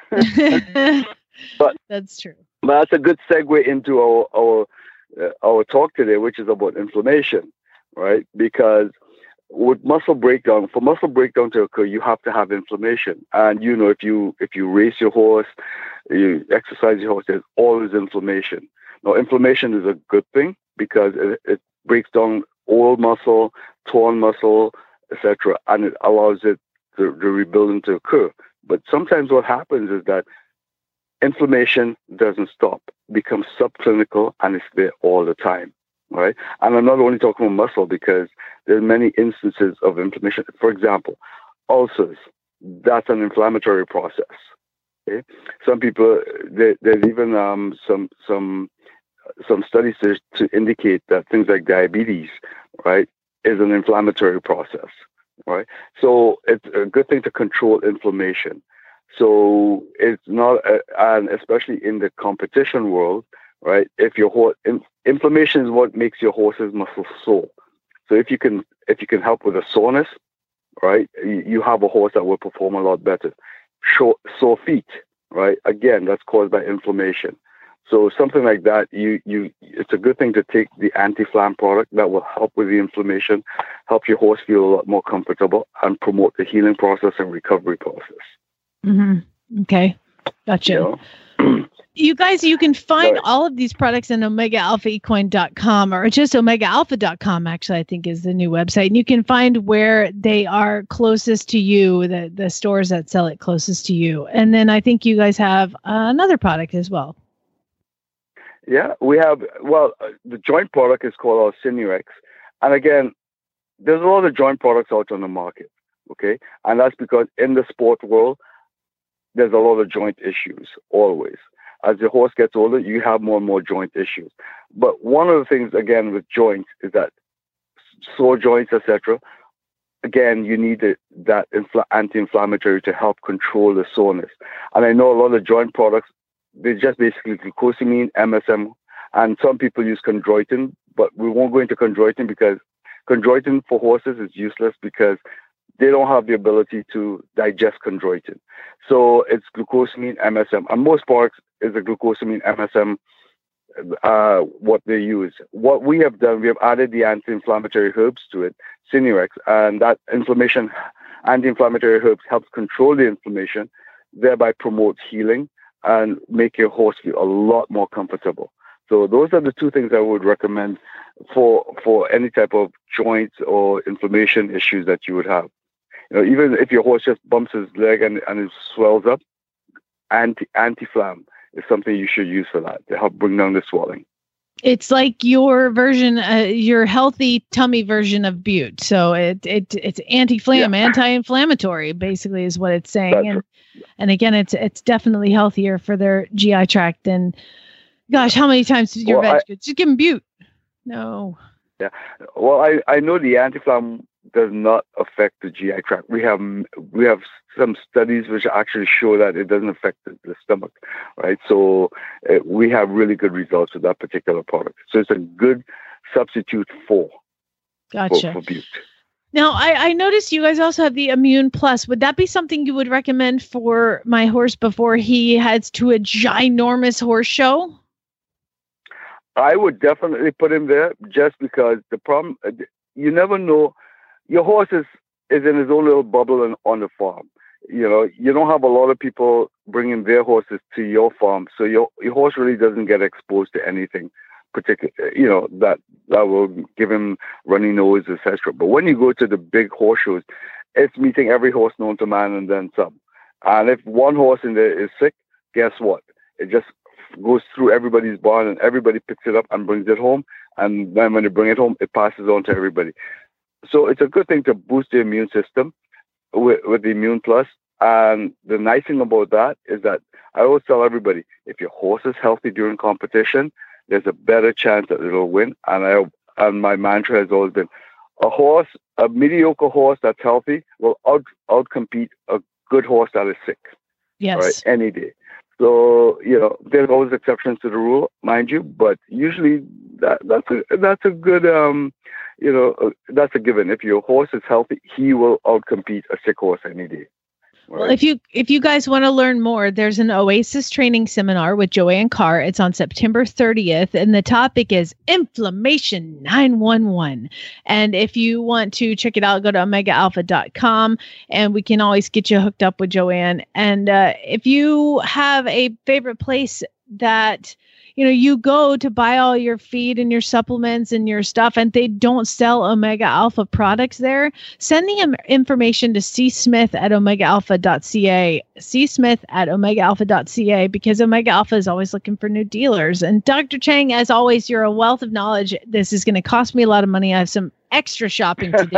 that. But that's true. But that's a good segue into our our uh, our talk today, which is about inflammation, right? Because with muscle breakdown, for muscle breakdown to occur, you have to have inflammation. And you know, if you if you race your horse, you exercise your horse, there's always inflammation. Now, inflammation is a good thing because it, it breaks down old muscle, torn muscle, et cetera, and it allows it the, the rebuilding to occur. But sometimes what happens is that inflammation doesn't stop, becomes subclinical, and it's there all the time, right? And I'm not only talking about muscle, because there are many instances of inflammation. For example, ulcers, that's an inflammatory process. Okay? Some people, there, there's even um, some some some studies to, to indicate that things like diabetes, right, is an inflammatory process, right? So it's a good thing to control inflammation. So it's not, uh, and especially in the competition world, right? If your horse, in, inflammation is what makes your horse's muscles sore. So if you can, if you can help with a soreness, right, you, you have a horse that will perform a lot better. Short, sore feet, right? Again, that's caused by inflammation. So something like that, you you, it's a good thing to take the anti-flam product that will help with the inflammation, help your horse feel a lot more comfortable, and promote the healing process and recovery process. Mm-hmm. Okay. Gotcha. You know? You guys, you can find Right. all of these products on omega alpha equine dot com, or just omega alpha dot com, actually, I think is the new website. And you can find where they are closest to you, the, the stores that sell it closest to you. And then I think you guys have uh, another product as well. Yeah, we have, well, uh, the joint product is called our Sinurex. And again, there's a lot of joint products out on the market, okay? And that's because in the sport world, there's a lot of joint issues, always. As the horse gets older, you have more and more joint issues. But one of the things, again, with joints is that sore joints, et cetera, again, you need the, that infl- anti-inflammatory to help control the soreness. And I know a lot of joint products, they're just basically glucosamine, M S M, and some people use chondroitin, but we won't go into chondroitin because chondroitin for horses is useless because they don't have the ability to digest chondroitin. So it's glucosamine, M S M, and most products is a glucosamine, M S M, uh, what they use. What we have done, we have added the anti-inflammatory herbs to it, Sinurex, and that inflammation, anti-inflammatory herbs helps control the inflammation, thereby promotes healing and make your horse feel a lot more comfortable. So those are the two things I would recommend for for any type of joints or inflammation issues that you would have. You know, even if your horse just bumps his leg and, and it swells up, anti anti-flam is something you should use for that to help bring down the swelling. It's like your version, uh, your healthy tummy version of Butte. So it it it's anti-flam, yeah. anti-inflammatory, basically, is what it's saying. That's and right. and again, it's it's definitely healthier for their G I tract than, gosh, how many times did your well, veg goods? Just give them Butte. No. Yeah. Well, I I know the anti-flam does not affect the G I tract. We have we have some studies which actually show that it doesn't affect the, the stomach, right? So uh, we have really good results with that particular product. So it's a good substitute for gotcha. for, for Butte. Now, I, I noticed you guys also have the Immune Plus. Would that be something you would recommend for my horse before he heads to a ginormous horse show? I would definitely put him there just because the problem, you never know. Your horse is, is in his own little bubble on, on the farm. You know, you don't have a lot of people bringing their horses to your farm, so your your horse really doesn't get exposed to anything particular. You know, that that will give him runny nose, et cetera. But when you go to the big horse shows, it's meeting every horse known to man and then some. And if one horse in there is sick, guess what? It just goes through everybody's barn, and everybody picks it up and brings it home. And then when they bring it home, it passes on to everybody. So it's a good thing to boost the immune system with, with the Immune Plus. And the nice thing about that is that I always tell everybody, if your horse is healthy during competition, there's a better chance that it'll win. And I and my mantra has always been, a horse, a mediocre horse that's healthy will out outcompete a good horse that is sick. Yes. Right, any day. So, you know, there's always exceptions to the rule, mind you, but usually that that's a that's a good um you know uh, that's a given. If your horse is healthy, he will outcompete a sick horse any day. Right. Well, if you if you guys want to learn more, there's an Oasis training seminar with Joanne Carr. It's on September thirtieth, and the topic is Inflammation nine one one. And if you want to check it out, go to omega alpha dot com, and we can always get you hooked up with Joanne. And uh, if you have a favorite place that you know, you go to buy all your feed and your supplements and your stuff, and they don't sell Omega Alpha products there, send the information to c smith at omega alpha dot c a, c smith at omega alpha dot c a, because Omega Alpha is always looking for new dealers. And Doctor Chang, as always, you're a wealth of knowledge. This is going to cost me a lot of money. I have some extra shopping to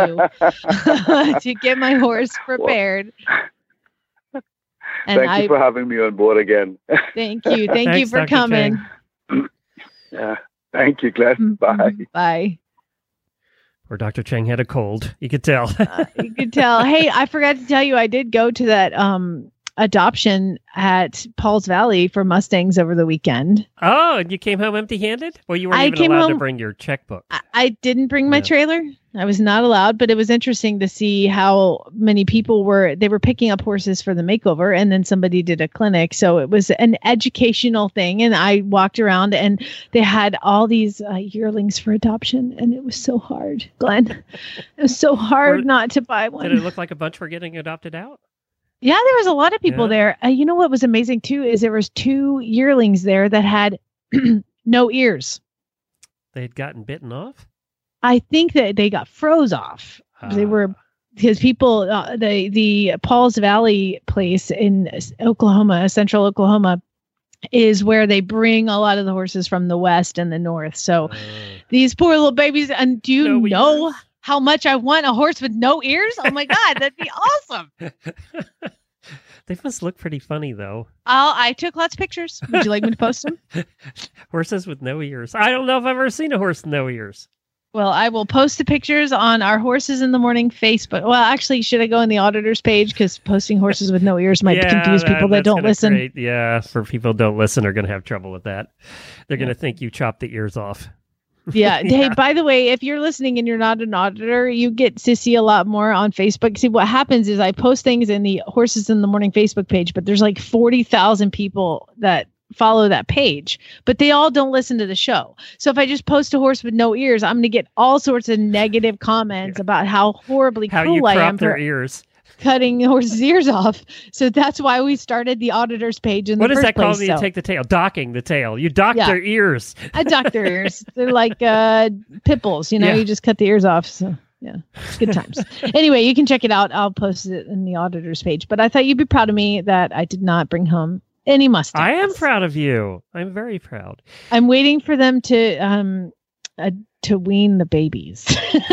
do to get my horse prepared. Well, thank I, you for having me on board again. Thank you. Thank Thanks, you for Doctor coming. Chang. Yeah. Thank you, Glenn. Bye. Bye. Or Doctor Chang had a cold. You could tell. uh, you could tell. Hey, I forgot to tell you, I did go to that um, adoption at Paul's Valley for Mustangs over the weekend. Oh, and you came home empty-handed? Well, you weren't I even allowed home, to bring your checkbook. I, I didn't bring my no. trailer. I was not allowed, but it was interesting to see how many people were, they were picking up horses for the makeover, and then somebody did a clinic. So it was an educational thing. And I walked around and they had all these uh, yearlings for adoption. And it was so hard, Glenn. It was so hard were, not to buy one. Did it look like a bunch were getting adopted out? Yeah, there was a lot of people yeah. there. Uh, you know what was amazing too, is there was two yearlings there that had no ears. They had gotten bitten off? I think that they got froze off. Uh, they were because people, uh, the the Paul's Valley place in Oklahoma, central Oklahoma, is where they bring a lot of the horses from the west and the north. So uh, these poor little babies. And do you no know ears. How much I want a horse with no ears? Oh my God, that'd be awesome. They must look pretty funny, though. I'll, I took lots of pictures. Would you like me to post them? Horses with no ears. I don't know if I've ever seen a horse with no ears. Well, I will post the pictures on our Horses in the Morning Facebook. Well, actually, should I go on the auditor's page? Because posting horses with no ears might yeah, confuse people that, that don't listen. Create, yeah, for people who don't listen are going to have trouble with that. They're yeah. going to think you chopped the ears off. Yeah. yeah. Hey, by the way, if you're listening and you're not an auditor, you get to see a lot more on Facebook. See, what happens is I post things in the Horses in the Morning Facebook page, but there's like forty thousand people that follow that page, but they all don't listen to the show. So if I just post a horse with no ears, I'm going to get all sorts of negative comments yeah. about how horribly how cruel you I am their for ears. cutting the horse's ears off. So that's why we started the auditor's page in what the first first place. What is that called when so. you take the tail? Docking the tail. You dock yeah. their ears. I dock their ears. They're like uh, pit bulls, you know, yeah. you just cut the ears off. So yeah, good times. Anyway, you can check it out. I'll post it in the auditor's page. But I thought you'd be proud of me that I did not bring home any Mustangs. I am proud of you. I'm very proud. I'm waiting for them to um uh, to wean the babies.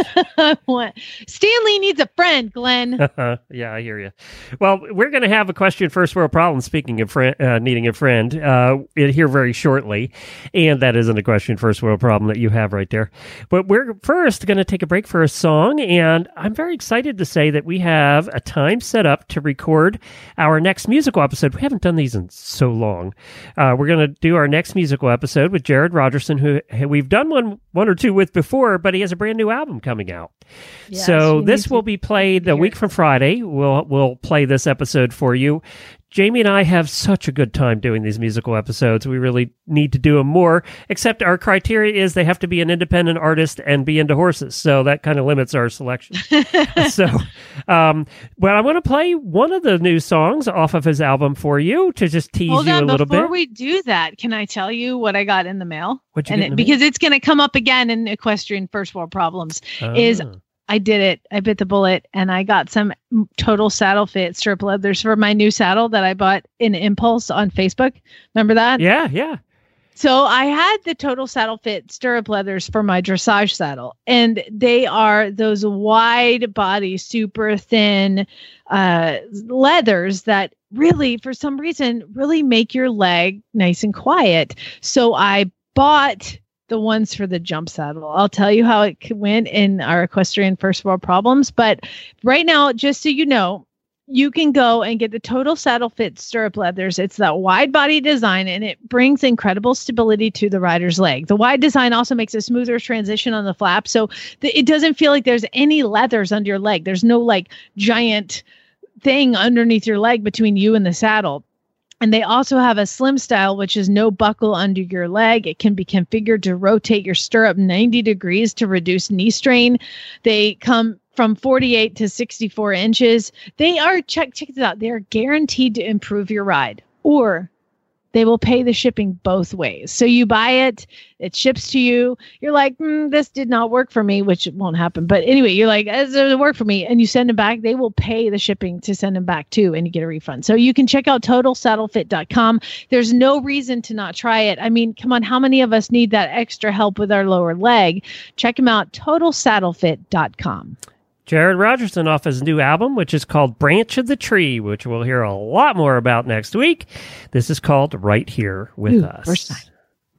What? Stanley needs a friend, Glenn. Yeah, I hear you. Well, we're going to have a question first world problem. Speaking of friend, uh, needing a friend, uh, here very shortly, and that isn't a question first world problem that you have right there. But we're first going to take a break for a song, and I'm very excited to say that we have a time set up to record our next musical episode. We haven't done these in so long. Uh, we're going to do our next musical episode with Jared Rogerson, who we've done one one or two with before, but he has a brand new album coming out. Yes, so you this need will to be played hear a week it. from Friday. We'll we'll play this episode for you. Jamie and I have such a good time doing these musical episodes. We really need to do them more, except our criteria is they have to be an independent artist and be into horses. So that kind of limits our selection. so, um, but I want to play one of the new songs off of his album for you to just tease Hold you on, a little before bit. we do that, can I tell you what I got in the mail? What'd you and get in it, the because it's going to come up again in Equestrian First World Problems. Is Ah. I did it. I bit the bullet, and I got some Total Saddle Fit stirrup leathers for my new saddle that I bought in Impulse on Facebook. Remember that? Yeah, yeah. So I had the Total Saddle Fit stirrup leathers for my dressage saddle, and they are those wide body, super thin uh, leathers that really, for some reason, really make your leg nice and quiet. So I bought the ones for the jump saddle. I'll tell you how it went in our Equestrian First World Problems. But right now, just so you know, you can go and get the Total Saddle Fit stirrup leathers. It's that wide body design, and it brings incredible stability to the rider's leg. The wide design also makes a smoother transition on the flap, so th- it doesn't feel like there's any leathers under your leg. There's no like giant thing underneath your leg between you and the saddle. And they also have a slim style, which is no buckle under your leg. It can be configured to rotate your stirrup ninety degrees to reduce knee strain. They come from forty-eight to sixty-four inches. They are, check, check this out. They are guaranteed to improve your ride, or they will pay the shipping both ways. So you buy it, it ships to you. You're like, mm, this did not work for me, which won't happen. But anyway, you're like, it doesn't work for me. And you send them back. They will pay the shipping to send them back too, and you get a refund. So you can check out total saddle fit dot com. There's no reason to not try it. I mean, come on, how many of us need that extra help with our lower leg? Check them out, total saddle fit dot com. Jared Rogerson off his new album, which is called Branch of the Tree, which we'll hear a lot more about next week. This is called Right Here With Ooh, Us. first time.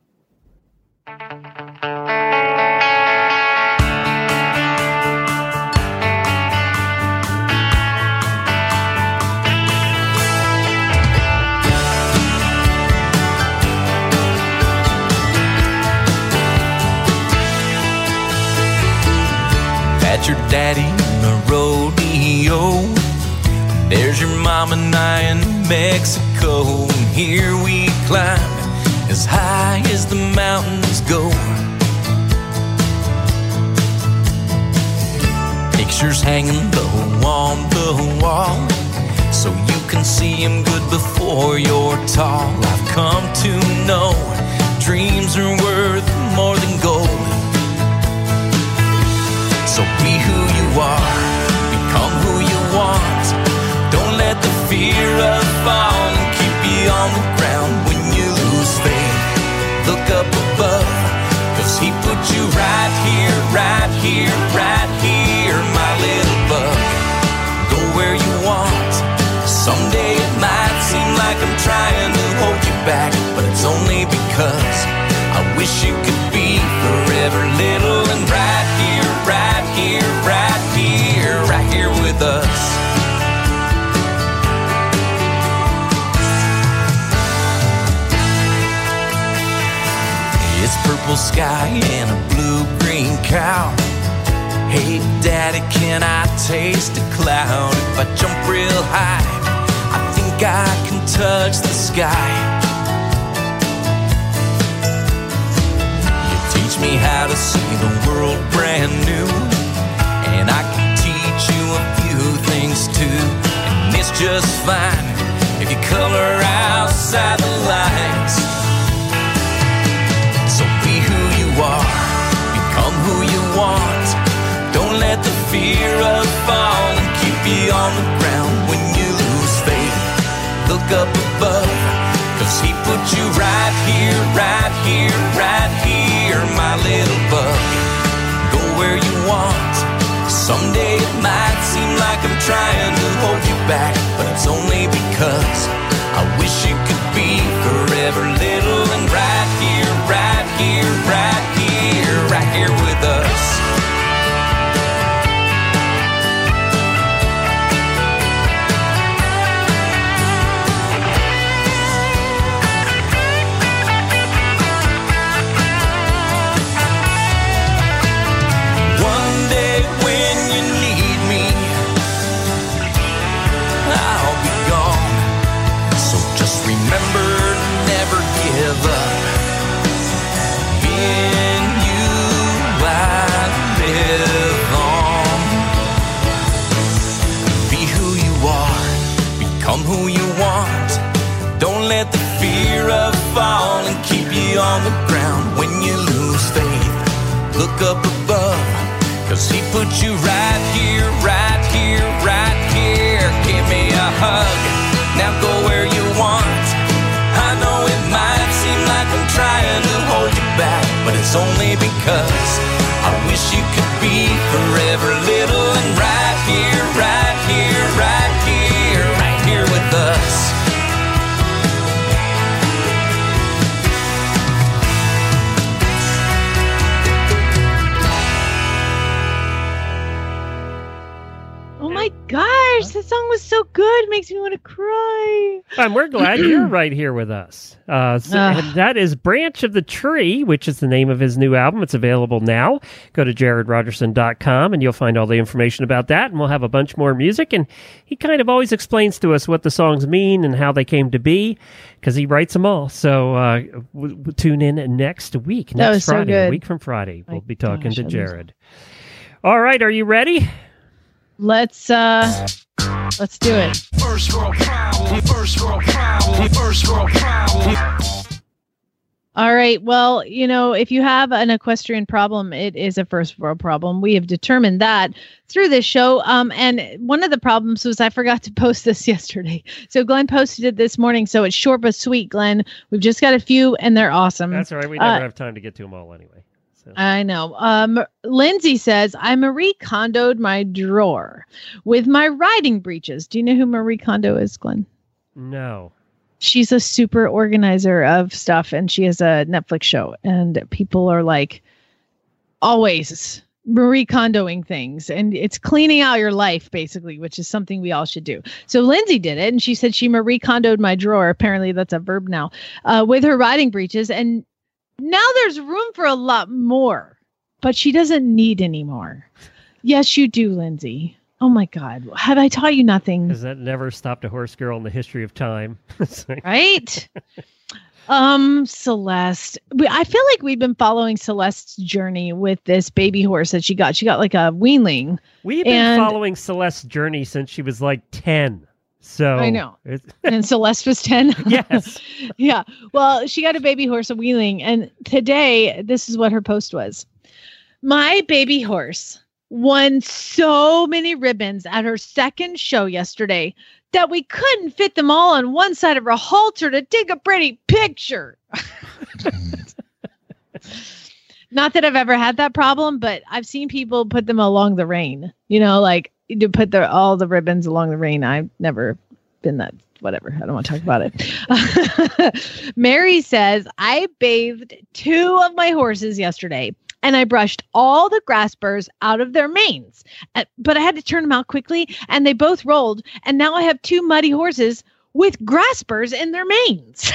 At your daddy in a rodeo. There's your mom and I in Mexico. And here we climb as high as the mountains go. Pictures hanging low on the wall, so you can see him good before you're tall. I've come to know dreams are worth more than gold. So be who you are, become who you want. Don't let the fear of falling keep you on the ground. When you lose faith, look up above, 'cause he put you right here, right here, right here, my little bug. Go where you want. Someday it might seem like I'm trying to hold you back, but it's only because I wish you could be forever little and right here, right here, right here, right here with us. It's purple sky and a blue-green cow. Hey, Daddy, can I taste a cloud? If I jump real high, I think I can touch the sky. You teach me how to see the world brand new, and I can teach you a few things too. And it's just fine if you color outside the lines. So be who you are, become who you want. Don't let the fear of falling keep you on the ground. When you lose faith, look up above, 'cause he put you right here, right here, right here, my little bug. Go where you want. Someday it might seem like I'm trying to hold you back, but it's only because I wish it could be forever little and right here, right here, right here, right here with us. Remember, never give up. In you I live on. Be who you are, become who you want. Don't let the fear of falling keep you on the ground. When you lose faith, look up above, 'cause he put you right here, right here, right here. Give me a hug, now go where you want. I know it might seem like I'm trying to hold you back, but it's only because I wish you could be forever little and right here, right here, right here, right here with us. Oh my gosh, that song was so good. Makes me want to cry. And we're glad you're right here with us. Uh, so, Uh. and that is Branch of the Tree, which is the name of his new album. It's available now. Go to jared rogerson dot com and you'll find all the information about that. And we'll have a bunch more music. And he kind of always explains to us what the songs mean and how they came to be, because he writes them all. So uh, w- w- tune in next week, That next was so Friday, a good. week from Friday. We'll My be talking gosh, to I was- Jared. All right, are you ready? Let's uh let's do it. First world problem, first world problem, first world problem. All right. Well, you know, if you have an equestrian problem, it is a first world problem. We have determined that through this show. Um, and one of the problems was I forgot to post this yesterday. So Glenn posted it this morning. So it's short but sweet, Glenn. We've just got a few and they're awesome. That's all right. We never Uh, have time to get to them all anyway. So. I know. Um, Lindsay says, I Marie Kondoed my drawer with my riding breeches. Do you know who Marie Kondo is, Glenn? No. She's a super organizer of stuff, and she has a Netflix show, and people are like always Marie Kondoing things, and it's cleaning out your life basically, which is something we all should do. So Lindsay did it, and she said she Marie Kondoed my drawer. Apparently that's a verb now, uh, with her riding breeches, and now there's room for a lot more, but she doesn't need any more. Yes, you do, Lindsay. Oh my God. Have I taught you nothing? Has that never stopped a horse girl in the history of time? Right? um, Celeste. We, I feel like we've been following Celeste's journey with this baby horse that she got. She got like a weanling. We've been and, following Celeste's journey since she was like ten. So I know. it's- And Celeste was ten. Yes. Yeah. Well, she got a baby horse, a weanling. And today, this is what her post was. My baby horse won so many ribbons at her second show yesterday that we couldn't fit them all on one side of her halter to take a pretty picture. Not that I've ever had that problem, but I've seen people put them along the rein, you know, like to put their, all the ribbons along the rein. I've never been that, whatever. I don't want to talk about it. Mary says, I bathed two of my horses yesterday and I brushed all the grass burrs out of their manes, uh, but I had to turn them out quickly and they both rolled. And now I have two muddy horses with grass burrs in their manes.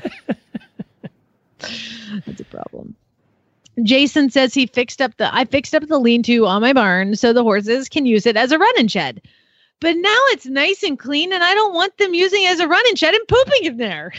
That's a problem. Jason says he fixed up the, I fixed up the lean-to on my barn so the horses can use it as a running shed. But now it's nice and clean and I don't want them using it as a running shed and pooping in there.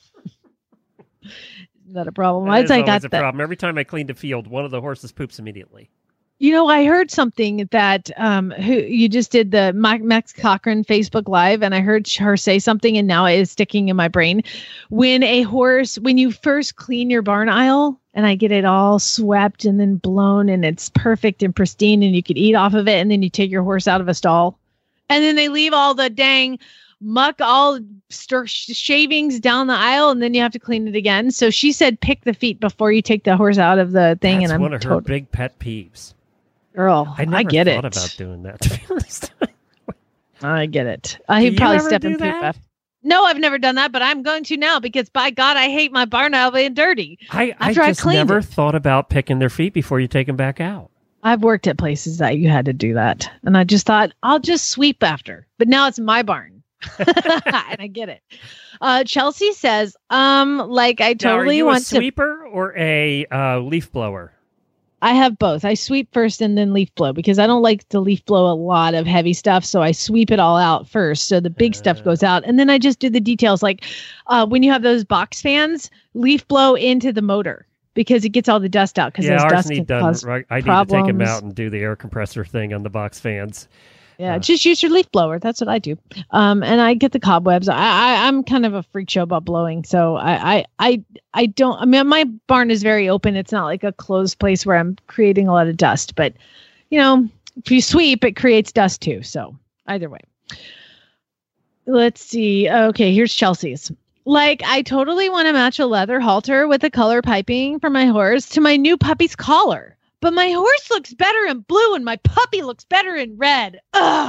Is that a problem? That is I always got a that. problem. Every time I cleaned a field, one of the horses poops immediately. You know, I heard something that um, who you just did the Ma- Max Cochran Facebook Live, and I heard her say something, and now it is sticking in my brain. When a horse, when you first clean your barn aisle, and I get it all swept and then blown, and it's perfect and pristine, and you could eat off of it, and then you take your horse out of a stall, and then they leave all the dang muck all stir sh- shavings down the aisle, and then you have to clean it again. So she said, pick the feet before you take the horse out of the thing. That's and I'm one of her tot- big pet peeves. Girl, I never I get thought it. about doing that, to be honest. I get it. I Do you probably ever step do in poop that? after. No, I've never done that, but I'm going to now because by God, I hate my barn owl being dirty. I, I After I just cleaned never it. thought about picking their feet before you take them back out. I've worked at places that you had to do that. And I just thought, I'll just sweep after. But now it's my barn. And I get it. Uh, Chelsea says, um, like I Now, are totally you want a to. sweeper or a uh, leaf blower? I have both. I sweep first and then leaf blow because I don't like to leaf blow a lot of heavy stuff. So I sweep it all out first. So the big Uh. stuff goes out. And then I just do the details. Like uh, when you have those box fans, leaf blow into the motor because it gets all the dust out. Because Yeah, those ours dust need can done. cause Right, I need problems. to take them out and do the air compressor thing on the box fans. Yeah, Uh. just use your leaf blower. That's what I do. Um, and I get the cobwebs. I, I I'm kind of a freak show about blowing, so I, I I I don't. I mean, my barn is very open. It's not like a closed place where I'm creating a lot of dust. But you know, if you sweep, it creates dust too. So either way. Let's see. Okay, here's Chelsea's. Like, I totally want to match a leather halter with the color piping for my horse to my new puppy's collar. But my horse looks better in blue and my puppy looks better in red. Ugh.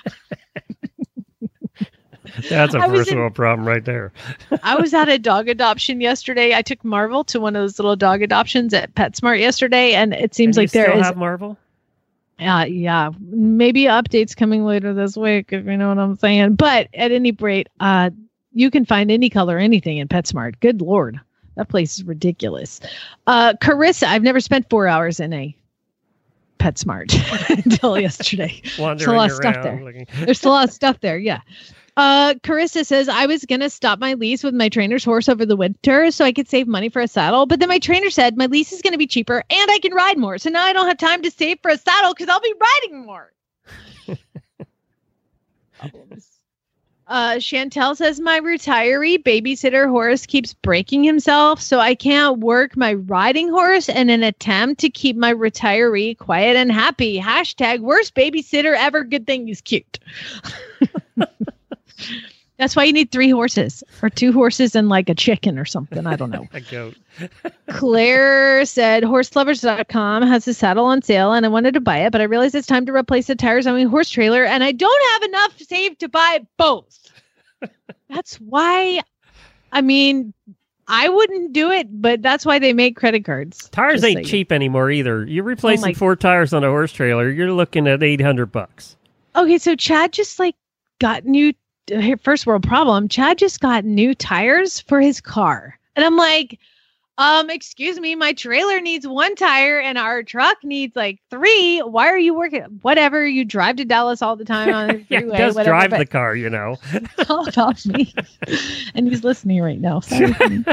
That's a I was first in- world problem right there. I was at a dog adoption yesterday. I took Marvel to one of those little dog adoptions at PetSmart yesterday, and it seems And like you there still is. have Marvel? Uh, yeah, maybe updates coming later this week, if you know what I'm saying. But at any rate, uh, you can find any color, anything in PetSmart. Good Lord. That place is ridiculous. Uh, Carissa, I've never spent four hours in a PetSmart until yesterday. There's a Wandering lot of stuff around there. looking- There's a lot of stuff there. Yeah. Uh, Carissa says, I was going to stop my lease with my trainer's horse over the winter so I could save money for a saddle. But then my trainer said my lease is going to be cheaper and I can ride more. So now I don't have time to save for a saddle because I'll be riding more. Problems. Uh, Chantel says my retiree babysitter horse keeps breaking himself, so I can't work my riding horse in an attempt to keep my retiree quiet and happy. Hashtag worst babysitter ever. Good thing he's cute. That's why you need three horses or two horses and like a chicken or something. I don't know. A goat. Claire said horse lovers dot com has a saddle on sale and I wanted to buy it, but I realized it's time to replace the tires on my horse trailer and I don't have enough saved to buy both. That's why, I mean, I wouldn't do it, but that's why they make credit cards. Tires Just ain't saying. cheap anymore either. You're replacing my- four tires on a horse trailer. You're looking at eight hundred bucks. Okay, so Chad just like got new uh, first world problem. Chad just got new tires for his car. And I'm like, um, excuse me, my trailer needs one tire and our truck needs like three. Why are you working? Whatever, you drive to Dallas all the time on the Yeah, freeway. he does whatever, drive but the car, you know. it's all about me. And he's listening right now. Sorry.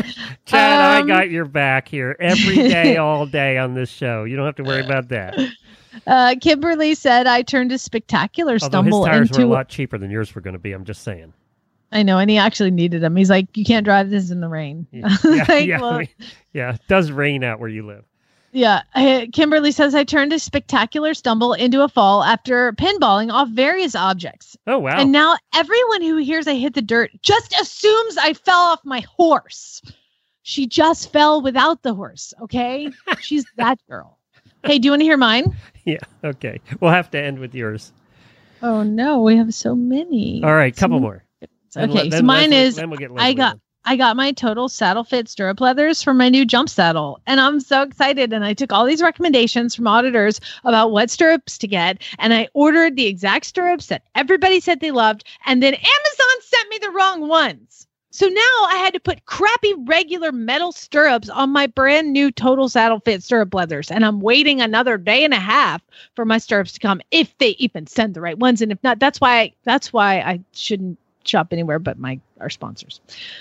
Chad, Um, I got your back here every day, all day on this show. You don't have to worry about that. Uh, Kimberly said, I turned a spectacular Although his stumble tires were a into. lot cheaper than yours were going to be. I'm just saying. I know, and he actually needed them. He's like, you can't drive this in the rain. Yeah, yeah, Like, yeah, well, I mean, yeah. It does rain out where you live. Yeah. Uh, Kimberly says, I turned a spectacular stumble into a fall after pinballing off various objects. Oh, wow. And now everyone who hears I hit the dirt just assumes I fell off my horse. She just fell without the horse. Okay. She's that girl. Hey, do you want to hear mine? Yeah. Okay. We'll have to end with yours. Oh, no. We have so many. All right. Couple more. Then Okay. le- So then mine Leslie- is then we'll get I Leslie got. in. I got my total saddle fit stirrup leathers for my new jump saddle. And I'm so excited. And I took all these recommendations from auditors about what stirrups to get. And I ordered the exact stirrups that everybody said they loved. And then Amazon sent me the wrong ones. So now I had to put crappy regular metal stirrups on my brand new total saddle fit stirrup leathers. And I'm waiting another day and a half for my stirrups to come if they even send the right ones. And if not, that's why I, that's why I shouldn't shop anywhere but my our sponsors.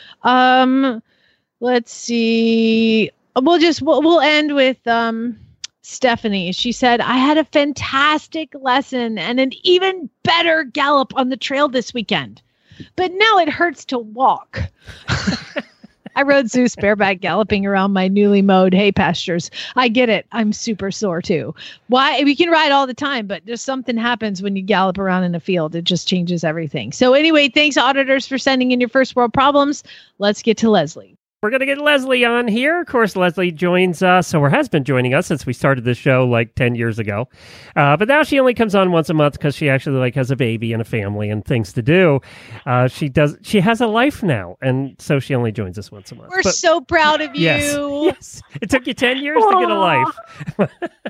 Um, let's see. We'll just we'll, we'll end with um Stephanie. She said, I had a fantastic lesson and an even better gallop on the trail this weekend, but now it hurts to walk. I rode Zeus bareback galloping around my newly mowed hay pastures. I get it. I'm super sore too. Why? We can ride all the time, but just something happens when you gallop around in a field. It just changes everything. So anyway, thanks auditors for sending in your first world problems. Let's get to Leslie. We're going to get Leslie on here. Of course, Leslie joins us, or has been joining us since we started this show like ten years ago. Uh, but now she only comes on once a month because she actually like has a baby and a family and things to do. Uh, she does. She has a life now, and so she only joins us once a month. We're but, so proud of you. Yes, yes. It took you ten years to get a life.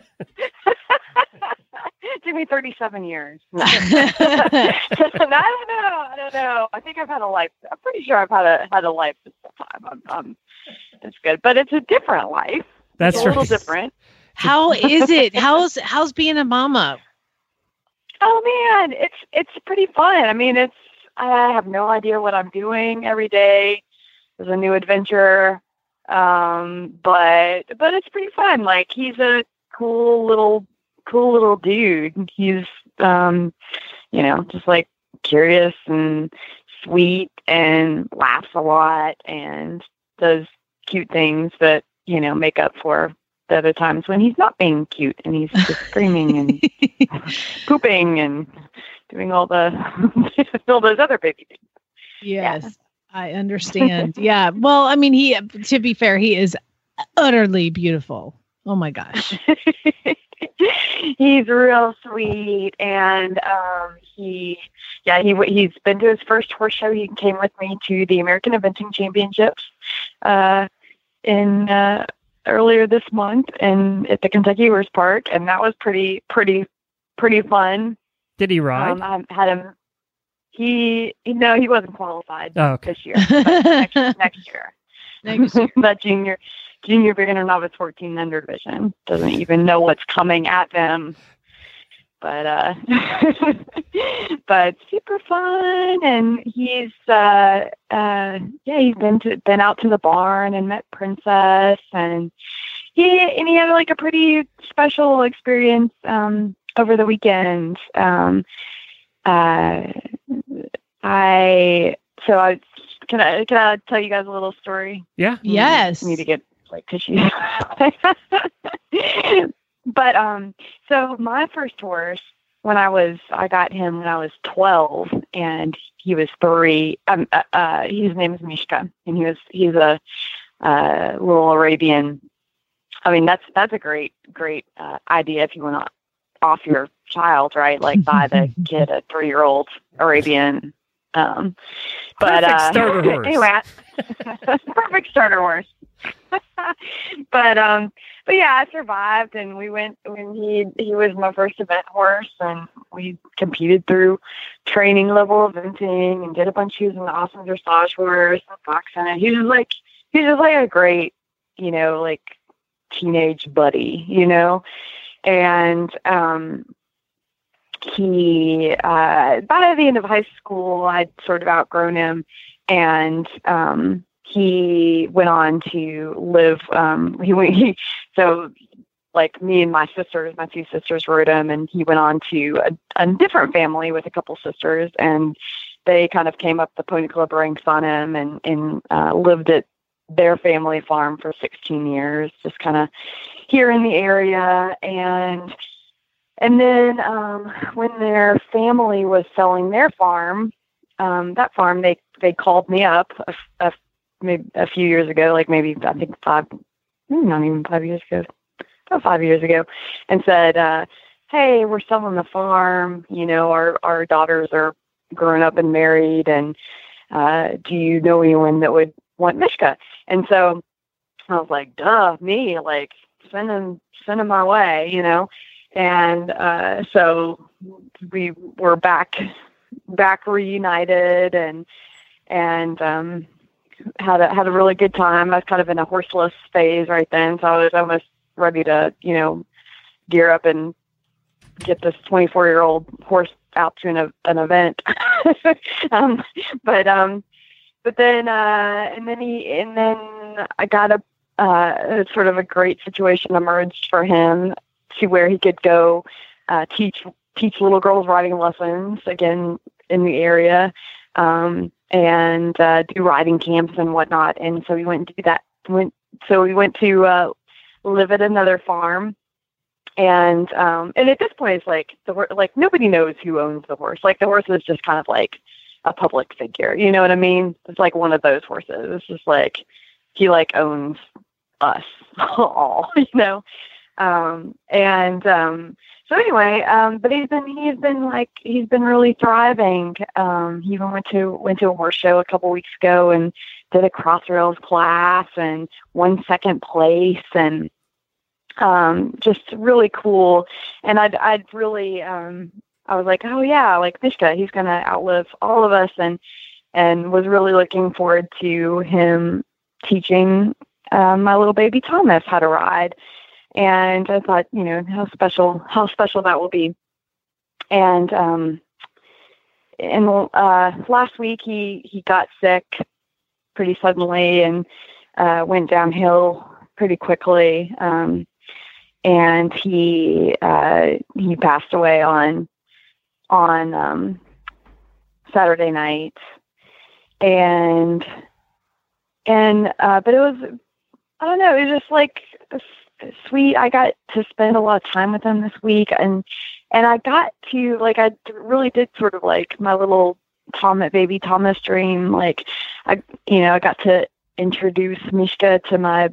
It took me thirty-seven years. I don't know. I don't know. I think I've had a life. I'm pretty sure I've had a had a life this whole time. I'm, um, it's good, but it's a different life. That's it's a right. little different. How is it? How's how's being a mama? Oh man, it's it's pretty fun. I mean, it's I have no idea what I'm doing every day. There's a new adventure, um, but but it's pretty fun. Like he's a cool little. cool little dude. He's, um, you know, just like curious and sweet and laughs a lot and does cute things that, you know, make up for the other times when he's not being cute and he's just screaming and pooping and doing all the, all those other baby things. Yes, yeah. I understand. Yeah. Well, I mean, he, to be fair, he is utterly beautiful. Oh my gosh. He's real sweet, and um, he, yeah, he he's been to his first horse show. He came with me to the American Eventing Championships uh, in uh, earlier this month, and at the Kentucky Horse Park, and that was pretty, pretty, pretty fun. Did he ride? Um, I had him. He, no, he wasn't qualified oh, okay. this year. But next, next year, next year, that junior. Junior beginner novice fourteen under division doesn't even know what's coming at them, but uh, but super fun. And he's uh, uh, yeah, he's been to been out to the barn and met Princess, and he and he had like a pretty special experience um, over the weekend. Um, uh, I so I can I can I tell you guys a little story? Yeah. Yes. I need to get. Like tissue. But um so my first horse, when I was I got him when I was twelve and he was three. Um uh, uh his name is Mishka, and he was he's a uh little Arabian. I mean that's that's a great great uh, idea if you want to off your child, right? Like buy the kid a three year old Arabian. Um but perfect uh starter horse. Anyway, perfect starter horse. but um but yeah, I survived, and we went when he he was my first event horse, and we competed through training level eventing and did a bunch. He was an awesome dressage horse and fox hunter. He was like he was like a great, you know, like teenage buddy, you know. And um he uh by the end of high school I'd sort of outgrown him, and um he went on to live, um, he went, he, so like me and my sisters, my two sisters rode him, and he went on to a, a different family with a couple sisters, and they kind of came up the Pony Club ranks on him, and, and, uh, lived at their family farm for sixteen years, just kind of here in the area. And, and then, um, when their family was selling their farm, um, that farm, they, they called me up a, a maybe a few years ago, like maybe I think five, not even five years ago, about five years ago, and said, uh, "Hey, we're selling the farm. You know, our our daughters are grown up and married, and uh, do you know anyone that would want Mishka?" And so I was like, "Duh, me! Like send him, send him my way, you know." And uh, so we were back, back reunited, and and um. had a had a really good time. I was kind of in a horseless phase right then, so I was almost ready to, you know, gear up and get this twenty-four year old horse out to an an event. um, but um, but then uh, and then he and then I got a uh, sort of a great situation emerged for him to where he could go uh, teach teach little girls riding lessons again in the area. Um, and uh, do riding camps and whatnot. And so we went and do that. Went so we went to uh, live at another farm. And um, and at this point, it's like the hor- like nobody knows who owns the horse. Like the horse is just kind of like a public figure. You know what I mean? It's like one of those horses. It's just like he like owns us all. You know. Um, and um, so anyway, um, but he's been he's been like he's been really thriving. Um, he even went to went to a horse show a couple weeks ago and did a crossrails class and won second place and. Um, just really cool. And I'd, I'd really, um, I was like, oh yeah, like Mishka, he's going to outlive all of us. And, and was really looking forward to him teaching, um, my little baby Thomas how to ride. And I thought, you know, how special, how special that will be. And, um, and, uh, last week he, he got sick pretty suddenly and, uh, went downhill pretty quickly. Um, And he uh, he passed away on on um, Saturday night, and and uh, but it was I don't know it was just like sweet. I got to spend a lot of time with him this week, and and I got to like I really did sort of like my little Thomas baby Thomas dream. Like I you know I got to introduce Mishka to my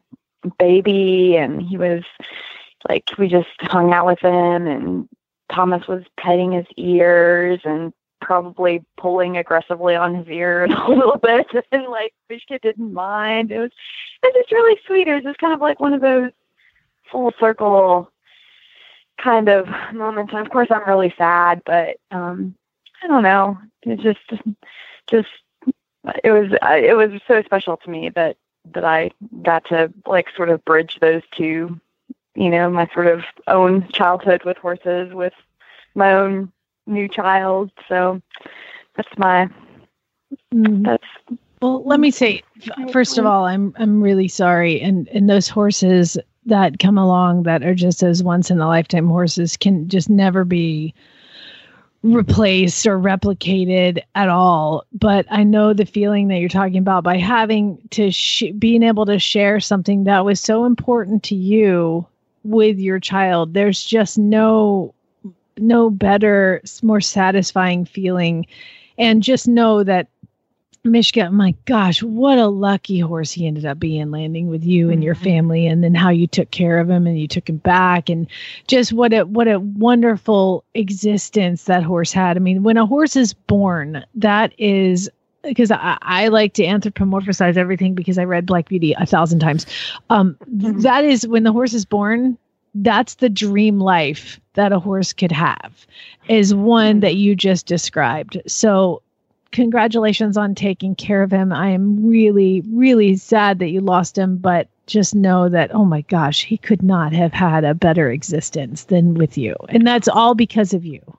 baby, and he was. Like we just hung out with him and Thomas was petting his ears and probably pulling aggressively on his ear a little bit. And like Mishka didn't mind. It was, it was just really sweet. It was just kind of like one of those full circle kind of moments. And of course I'm really sad, but um, I don't know. It just, just, it was, it was so special to me that, that I got to like sort of bridge those two. You know, my sort of own childhood with horses, with my own new child. So that's my, that's. Well, let me say, first of all, I'm, I'm really sorry. And, and those horses that come along that are just those once in a lifetime horses can just never be replaced or replicated at all. But I know the feeling that you're talking about by having to, sh- being able to share something that was so important to you with your child. There's just no no better, more satisfying feeling. And just know that Mishka, my gosh, what a lucky horse he ended up being, landing with you and your family, and then how you took care of him and you took him back, and just what a what a wonderful existence that horse had. I mean, when a horse is born, that is because I, I like to anthropomorphize everything because I read Black Beauty a thousand times. Um, mm-hmm. That is when the horse is born, that's the dream life that a horse could have, is one that you just described. So congratulations on taking care of him. I am really, really sad that you lost him, but just know that, oh my gosh, he could not have had a better existence than with you. And that's all because of you.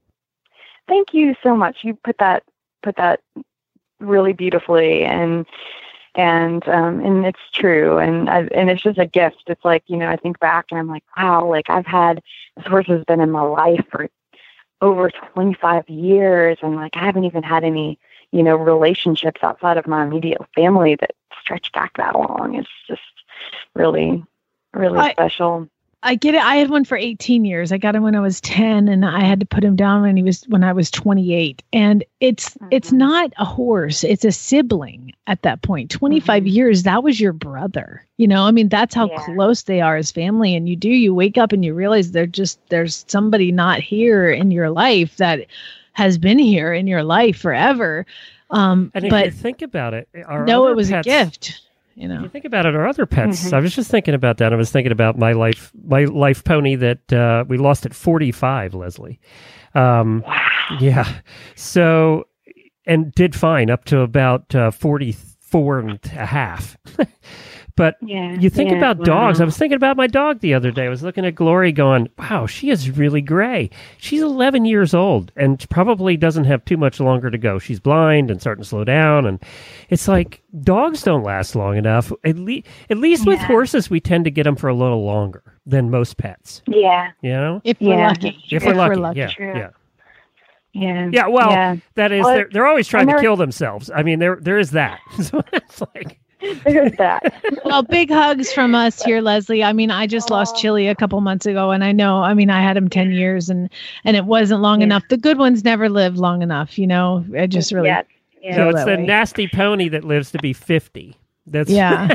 Thank you so much. You put that, put that, really beautifully, and and um and it's true, and I, and it's just a gift. It's like, you know, I think back and I'm like, wow, like I've had this horse has been in my life for over twenty-five years, and like I haven't even had any, you know, relationships outside of my immediate family that stretch back that long. It's just really, really I, special. I get it. I had one for eighteen years. I got him when I was ten, and I had to put him down when he was when I was twenty-eight. And it's mm-hmm. it's not a horse; it's a sibling at that point. twenty-five mm-hmm. years. That was your brother. You know, I mean, that's how yeah. close they are as family. And you do you wake up and you realize they're just there's somebody not here in your life that has been here in your life forever. Um, and if but you think about it, our no, other it was pets, a gift. You know, you think about it, our other pets. Mm-hmm. I was just thinking about that. I was thinking about my life, my life pony that uh, we lost at forty-five, Leslie. Um, wow. Yeah. So, and did fine up to about uh, forty-four and a half. But yeah, you think yeah, about wow. dogs. I was thinking about my dog the other day. I was looking at Glory going, wow, she is really gray. She's eleven years old and probably doesn't have too much longer to go. She's blind and starting to slow down. And it's like dogs don't last long enough. At, le- at least with yeah. horses, we tend to get them for a little longer than most pets. Yeah. You know? If we're yeah. lucky. If, we're, if lucky. we're lucky. Yeah. True. Yeah. Yeah. Yeah, well, yeah. that is, Well, they're, they're always trying to there- kill themselves. I mean, there there is that. So it's like, There's that. Well, big hugs from us here, Leslie. I mean, I just lost Chili a couple months ago, and I know, I mean, I had him ten years, and and it wasn't long Yeah. enough. The good ones never live long enough, you know. It just really. Yeah. Yeah. so feel it's that the way. nasty pony that lives to be fifty. That's Yeah.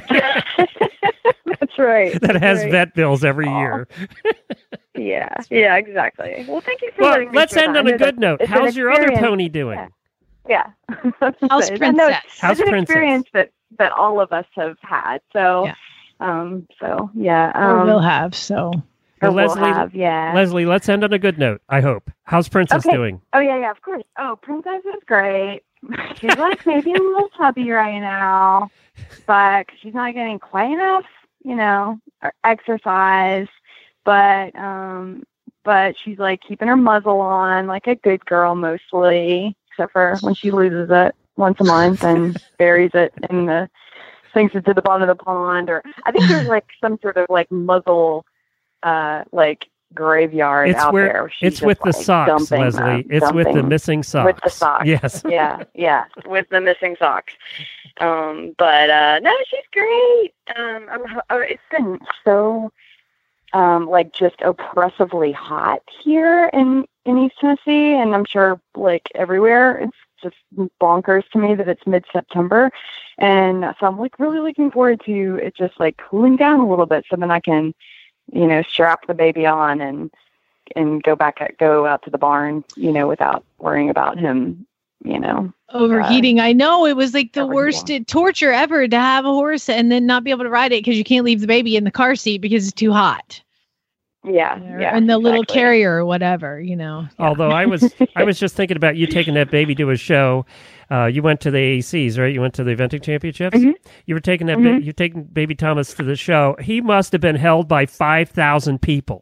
That's right. that That's has right. vet bills every year. Yeah. Yeah. Exactly. Well, thank you for Well, letting me let's share end that. on I a know good that note. it's an How's your other experience. pony doing? Yeah. House I know princess. it's House an princess. experience that that all of us have had. So, Yeah. um, so yeah. Or Um, will have. So. or Well, will Leslie, have, yeah. Leslie, let's end on a good note, I hope. How's Princess Okay. doing? Oh yeah, yeah, of course. Oh, Princess is great. She's like maybe a little chubby right now, but she's not getting quite enough, you know, exercise. But um, but she's like keeping her muzzle on, like a good girl mostly, except for when she loses it once a month and buries it in the sinks it to the bottom of the pond. Or I think there's like some sort of like muzzle, uh, like graveyard It's out where there. Where she's it's with just, the like, socks, dumping, Leslie. uh, It's with the dumping missing socks. with the socks. Yes. Yeah, yeah, with the missing socks. Um, but uh, no, she's great. Um, I'm, uh, it's been so um, like just oppressively hot here in in East Tennessee, and I'm sure like everywhere. It's just bonkers to me that it's mid-September, and so I'm like really looking forward to it just like cooling down a little bit, so then I can, you know, strap the baby on and and go back at, go out to the barn, you know, without worrying about him, you know, Overheating. I know it was like the overheating. worst uh, torture ever to have a horse and then not be able to ride it because you can't leave the baby in the car seat because it's too hot. Yeah, Or- yeah, and the little exactly. carrier or whatever, you know. Although I was I was just thinking about you taking that baby to a show. Uh, you went to the A Cs, right? You went to the eventing championships. Mhm. You were taking that. Mhm. Ba- you taking baby Thomas to the show. He must have been held by five thousand people.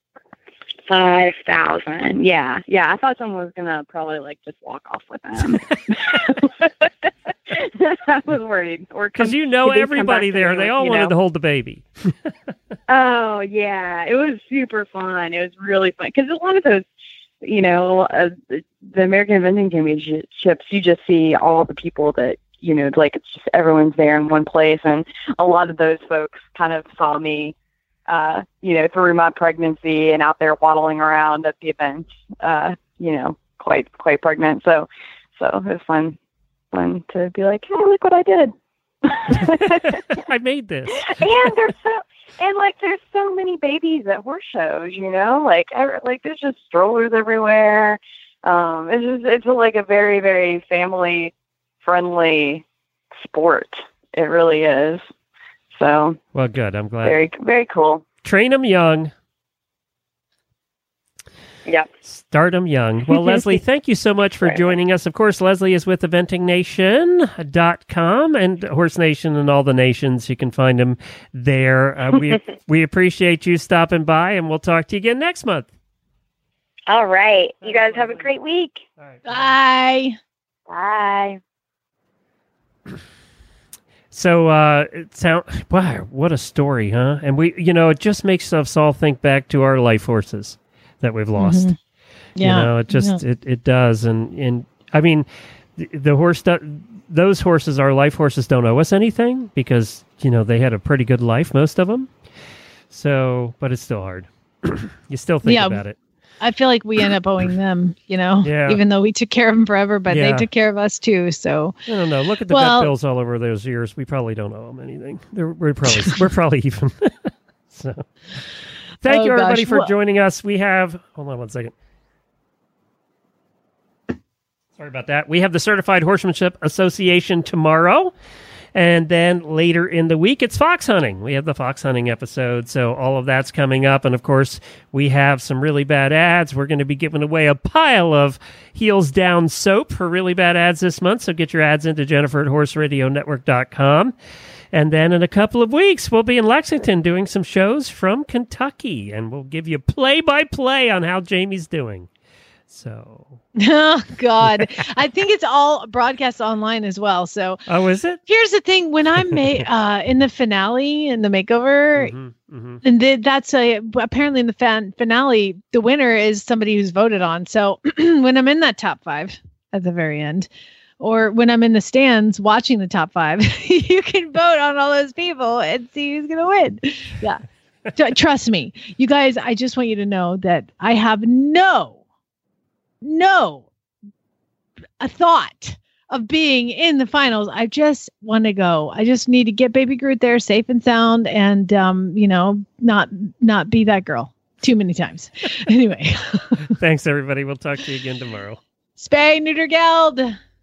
Five thousand. Yeah, yeah. I thought someone was gonna probably like just walk off with him. I was worried, or Because come- you know did they come everybody back to there. me They with, all you wanted know? to hold the baby. Oh yeah, it was super fun. It was really fun because a lot of those, you know, uh, the, the American Vending Championships, you just see all the people that, you know, like it's just everyone's there in one place, and a lot of those folks kind of saw me, uh, you know, through my pregnancy and out there waddling around at the event, uh, you know, quite quite pregnant. So, so it was fun, fun to be like, hey, look what I did. I made this. And there's so and like there's so many babies at horse shows, you know, like every, like there's just strollers everywhere. Um, it's just it's like a very very family friendly sport. It really is. So Well, good. I'm glad. very very cool. Train them young. Yep. Start them young. Well, Leslie, thank you so much for Right. joining us. Of course, Leslie is with eventing nation dot com and Horse Nation and all the nations. You can find them there. Uh, we we appreciate you stopping by, and we'll talk to you again next month. All right. You guys have a great week. Bye. Bye. So, uh, it sound wow, what a story, huh? And we, you know, it just makes us all think back to our life horses that we've lost. Mhm. Yeah. You know, it just Yeah. it, it does, and and I mean, the, the horse do, those horses, our life horses, don't owe us anything because you know they had a pretty good life, most of them. So, but it's still hard. You still think Yeah. about it. I feel like we end up owing them, you know, Yeah. even though we took care of them forever, but Yeah. they took care of us too. So I don't know. Look at the Well- vet bills all over those years. We probably don't owe them anything. They're, we're probably we're probably even. So, thank Oh, you everybody gosh. for Well- joining us. We have hold on one second. Sorry about that. We have the Certified Horsemanship Association tomorrow. And then later in the week, it's fox hunting. We have the fox hunting episode. So all of that's coming up. And of course, we have some really bad ads. We're going to be giving away a pile of Heels Down soap for really bad ads this month. So get your ads into Jennifer at horse radio network dot com. And then in a couple of weeks, we'll be in Lexington doing some shows from Kentucky. And we'll give you play by play on how Jamie's doing. So. Oh, God. I think it's all broadcast online as well. So. Oh, is it? Here's the thing. When I'm ma- uh, in the finale, in the makeover, mm-hmm, mm-hmm. and the, that's a, apparently in the fan- finale, the winner is somebody who's voted on. So when I'm in that top five at the very end, or when I'm in the stands watching the top five, you can vote on all those people and see who's going to win. Yeah. Trust me, you guys, I just want you to know that I have no No, a thought of being in the finals. I just want to go. I just need to get Baby Groot there safe and sound and, um, you know, not not be that girl too many times. Anyway. Thanks, everybody. We'll talk to you again tomorrow. Spay Neuter Geld.